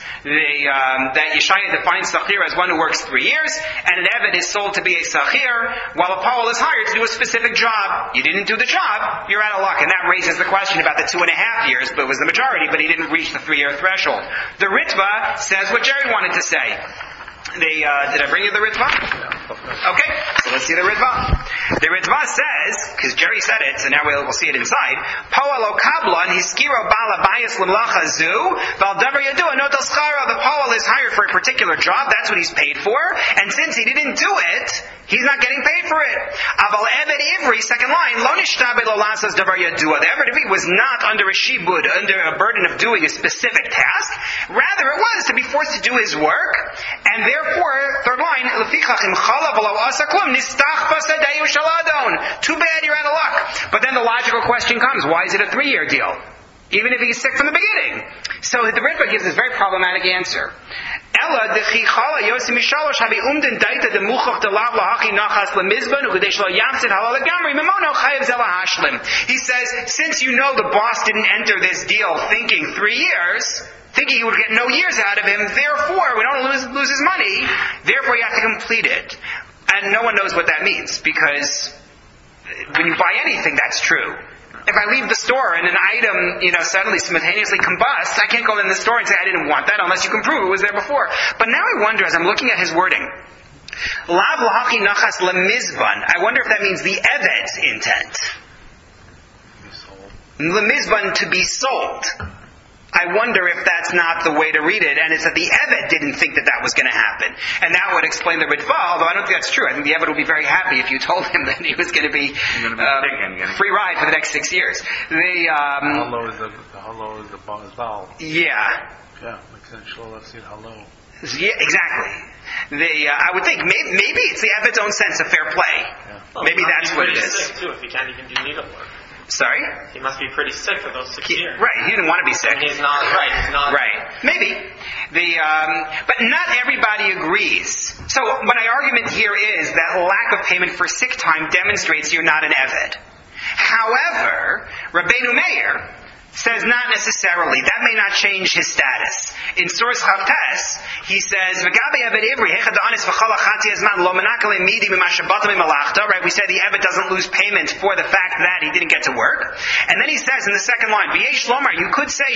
That Yeshaya defines Sachir as one who works 3 years, and an Eved is sold to be a Sachir, while a poel is hired to do a specific job. You didn't do the job, you're out of luck. And that raises the question about the 2.5 years, but it was the majority, but he didn't reach the 3-year threshold. The Ritva says what Jerry wanted to say. Did I bring you the Ritva? Okay, so let's see the Ritva. The Ritva says, because Jerry said it, so now we'll see it inside, Poel o kablan hiskiro bala bayis l'mlacha zu, val davar yadua notel schara. The poel is hired for a particular job, that's what he's paid for, and since he didn't do it, he's not getting paid for it. Aval Eved Ivri, second line, lo nishtabe lo lasas davar yadua. The Eved Ivri was not under a shibud, under a burden of doing a specific task, rather it was to be forced to do his work, and therefore, third line, too bad you're out of luck. But then the logical question comes, why is it a 3-year deal? Even if he's sick from the beginning. So the Ritva gives this very problematic answer. He says, since you know the boss didn't enter this deal thinking 3 years, thinking he would get no years out of him, therefore, we don't lose his money, therefore you have to complete it. And no one knows what that means, because when you buy anything, that's true. If I leave the store and an item, suddenly spontaneously combusts, I can't go in the store and say I didn't want that unless you can prove it was there before. But now I wonder, as I'm looking at his wording, Lav lahachi nachas lemizban, I wonder if that means the Eved's intent. Lemizban, to be sold. I wonder if that's not the way to read it, and it's that the Eved didn't think that was going to happen. And that would explain the Ritva, although I don't think that's true. I think the Eved would be very happy if you told him that he was going to be free ride for the next 6 years. How low is the vowel? Yeah. Yeah, makes sense. Well, let's see how low. Yeah, exactly. I would think maybe it's the Eved's own sense of fair play. Yeah. Well, maybe that's what it is. Sick too, if he can't even do needle work. Sorry? He must be pretty sick for those 6 years. Right, he didn't want to be sick. And he's not, right, he's not. Right, maybe. But not everybody agrees. So my argument here is that lack of payment for sick time demonstrates you're not an Eved. However, Rabbeinu Meir says not necessarily. That may not change his status. In source Chavtes, he says, right, we said the Eved doesn't lose payment for the fact that he didn't get to work. And then he says in the second line, you could say,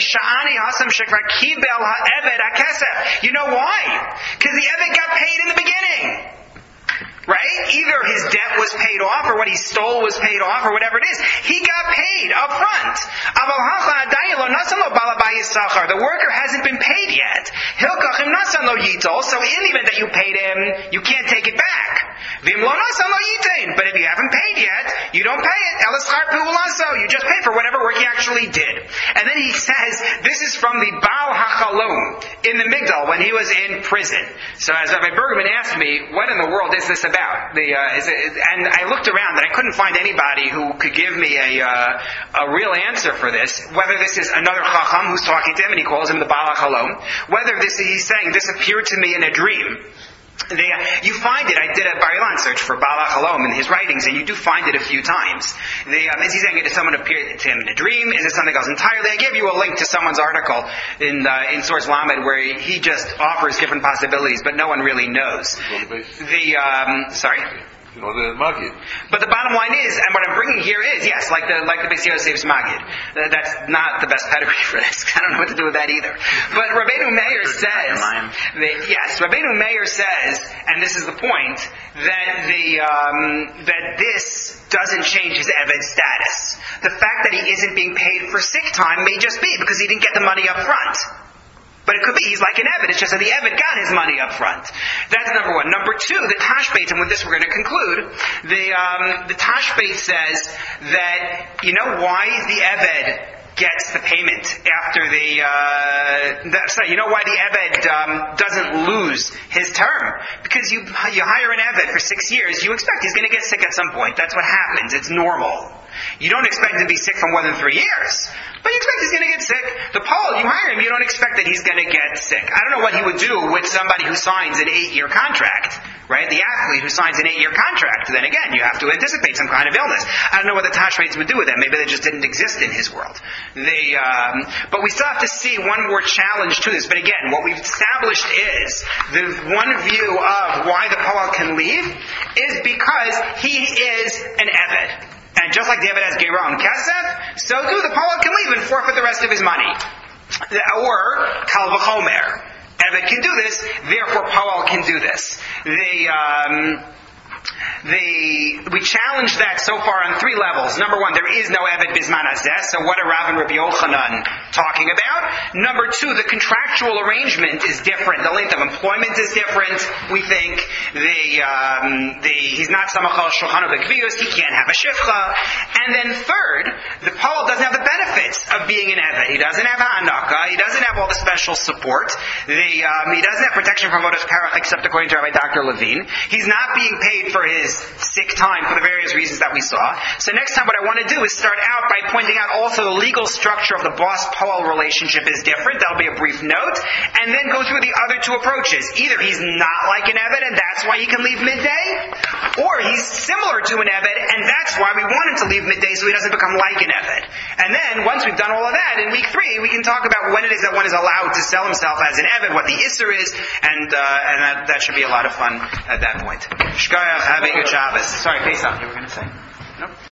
you know why? Because the Eved got paid in the beginning. Right? Either his debt was paid off, or what he stole was paid off, or whatever it is. He got paid up front. The worker hasn't been paid yet. So in the event that you paid him, you can't take it back. But if you haven't paid yet, you don't pay it. You just pay for whatever work he actually did. And then he says, this is from the Baal HaChalom in the Migdal when he was in prison. So as Rabbi Bergman asked me, what in the world is this about? And I looked around and I couldn't find anybody who could give me a real answer for this. Whether this is another Chacham who's talking to him and he calls him the Baal HaChalom. Whether he's saying, this appeared to me in a dream. You find it. I did a Bar-Ilan search for Baal HaChalom in his writings, and you do find it a few times. Is he saying it? Did someone appear to him in a dream? Is it something else entirely? I gave you a link to someone's article in Source Lamed where he just offers different possibilities, but no one really knows. Sorry? The Magid. But the bottom line is, and what I'm bringing here is, yes, like the Beis Yosef's Magid. That's not the best pedigree for this. I don't know what to do with that either. But Rabbeinu Meir says, Rabbeinu Meir says, and this is the point, that that this doesn't change his Eved status. The fact that he isn't being paid for sick time may just be because he didn't get the money up front. But it could be he's like an Eved. It's just that the Eved got his money up front. That's number one. Number two, the Tashbeit, and with this we're going to conclude, the Tashbeit says that, you know why the Eved gets the payment after you know why the Eved doesn't lose his term? Because you hire an Eved for 6 years, you expect he's going to get sick at some point. That's what happens. It's normal. You don't expect him to be sick for more than 3 years. But you expect he's going to get sick. The Paul, you hire him, you don't expect that he's going to get sick. I don't know what he would do with somebody who signs an 8-year contract, right? The athlete who signs an 8-year contract. Then again, you have to anticipate some kind of illness. I don't know what the Tashbeites would do with that. Maybe they just didn't exist in his world. But we still have to see one more challenge to this. But again, what we've established is the one view of why the Paul can leave is because he is an Eved. And just like the Eved has Geron Kesef, so too the Paul can leave and forfeit the rest of his money. Or Kal V'chomer. Eved can do this, therefore Paul can do this. We challenge that so far on 3 levels. Number one, there is no Eved Bisman Hazeh, so what are Rav and Rabbi Yochanan talking about? Number two, the contractual arrangement is different. The length of employment is different. We think he's not Samachal Shulchan B'Kviyus, he can't have a Shifcha. And then third, the Paul doesn't have the benefits of being an Eved. He doesn't have Ha'anaka, he doesn't have all the special support. He doesn't have protection from Vodas Parach except according to Rabbi Dr. Levine. He's not being paid for his sick time for the various reasons that we saw. So next time what I want to do is start out by pointing out also the legal structure of the boss-Paul relationship is different. That'll be a brief note. And then go through the other 2 approaches. Either he's not like an Eved and that's why he can leave midday, or he's similar to an Eved and that's why we want him to leave midday so he doesn't become like an Eved. And then once we've done all of that, in week 3 we can talk about when it is that one is allowed to sell himself as an Eved, what the Isser is, and that should be a lot of fun at that point. Shkoyach, have a good Shabbos. Sorry, Pesach, you were going to say? Nope.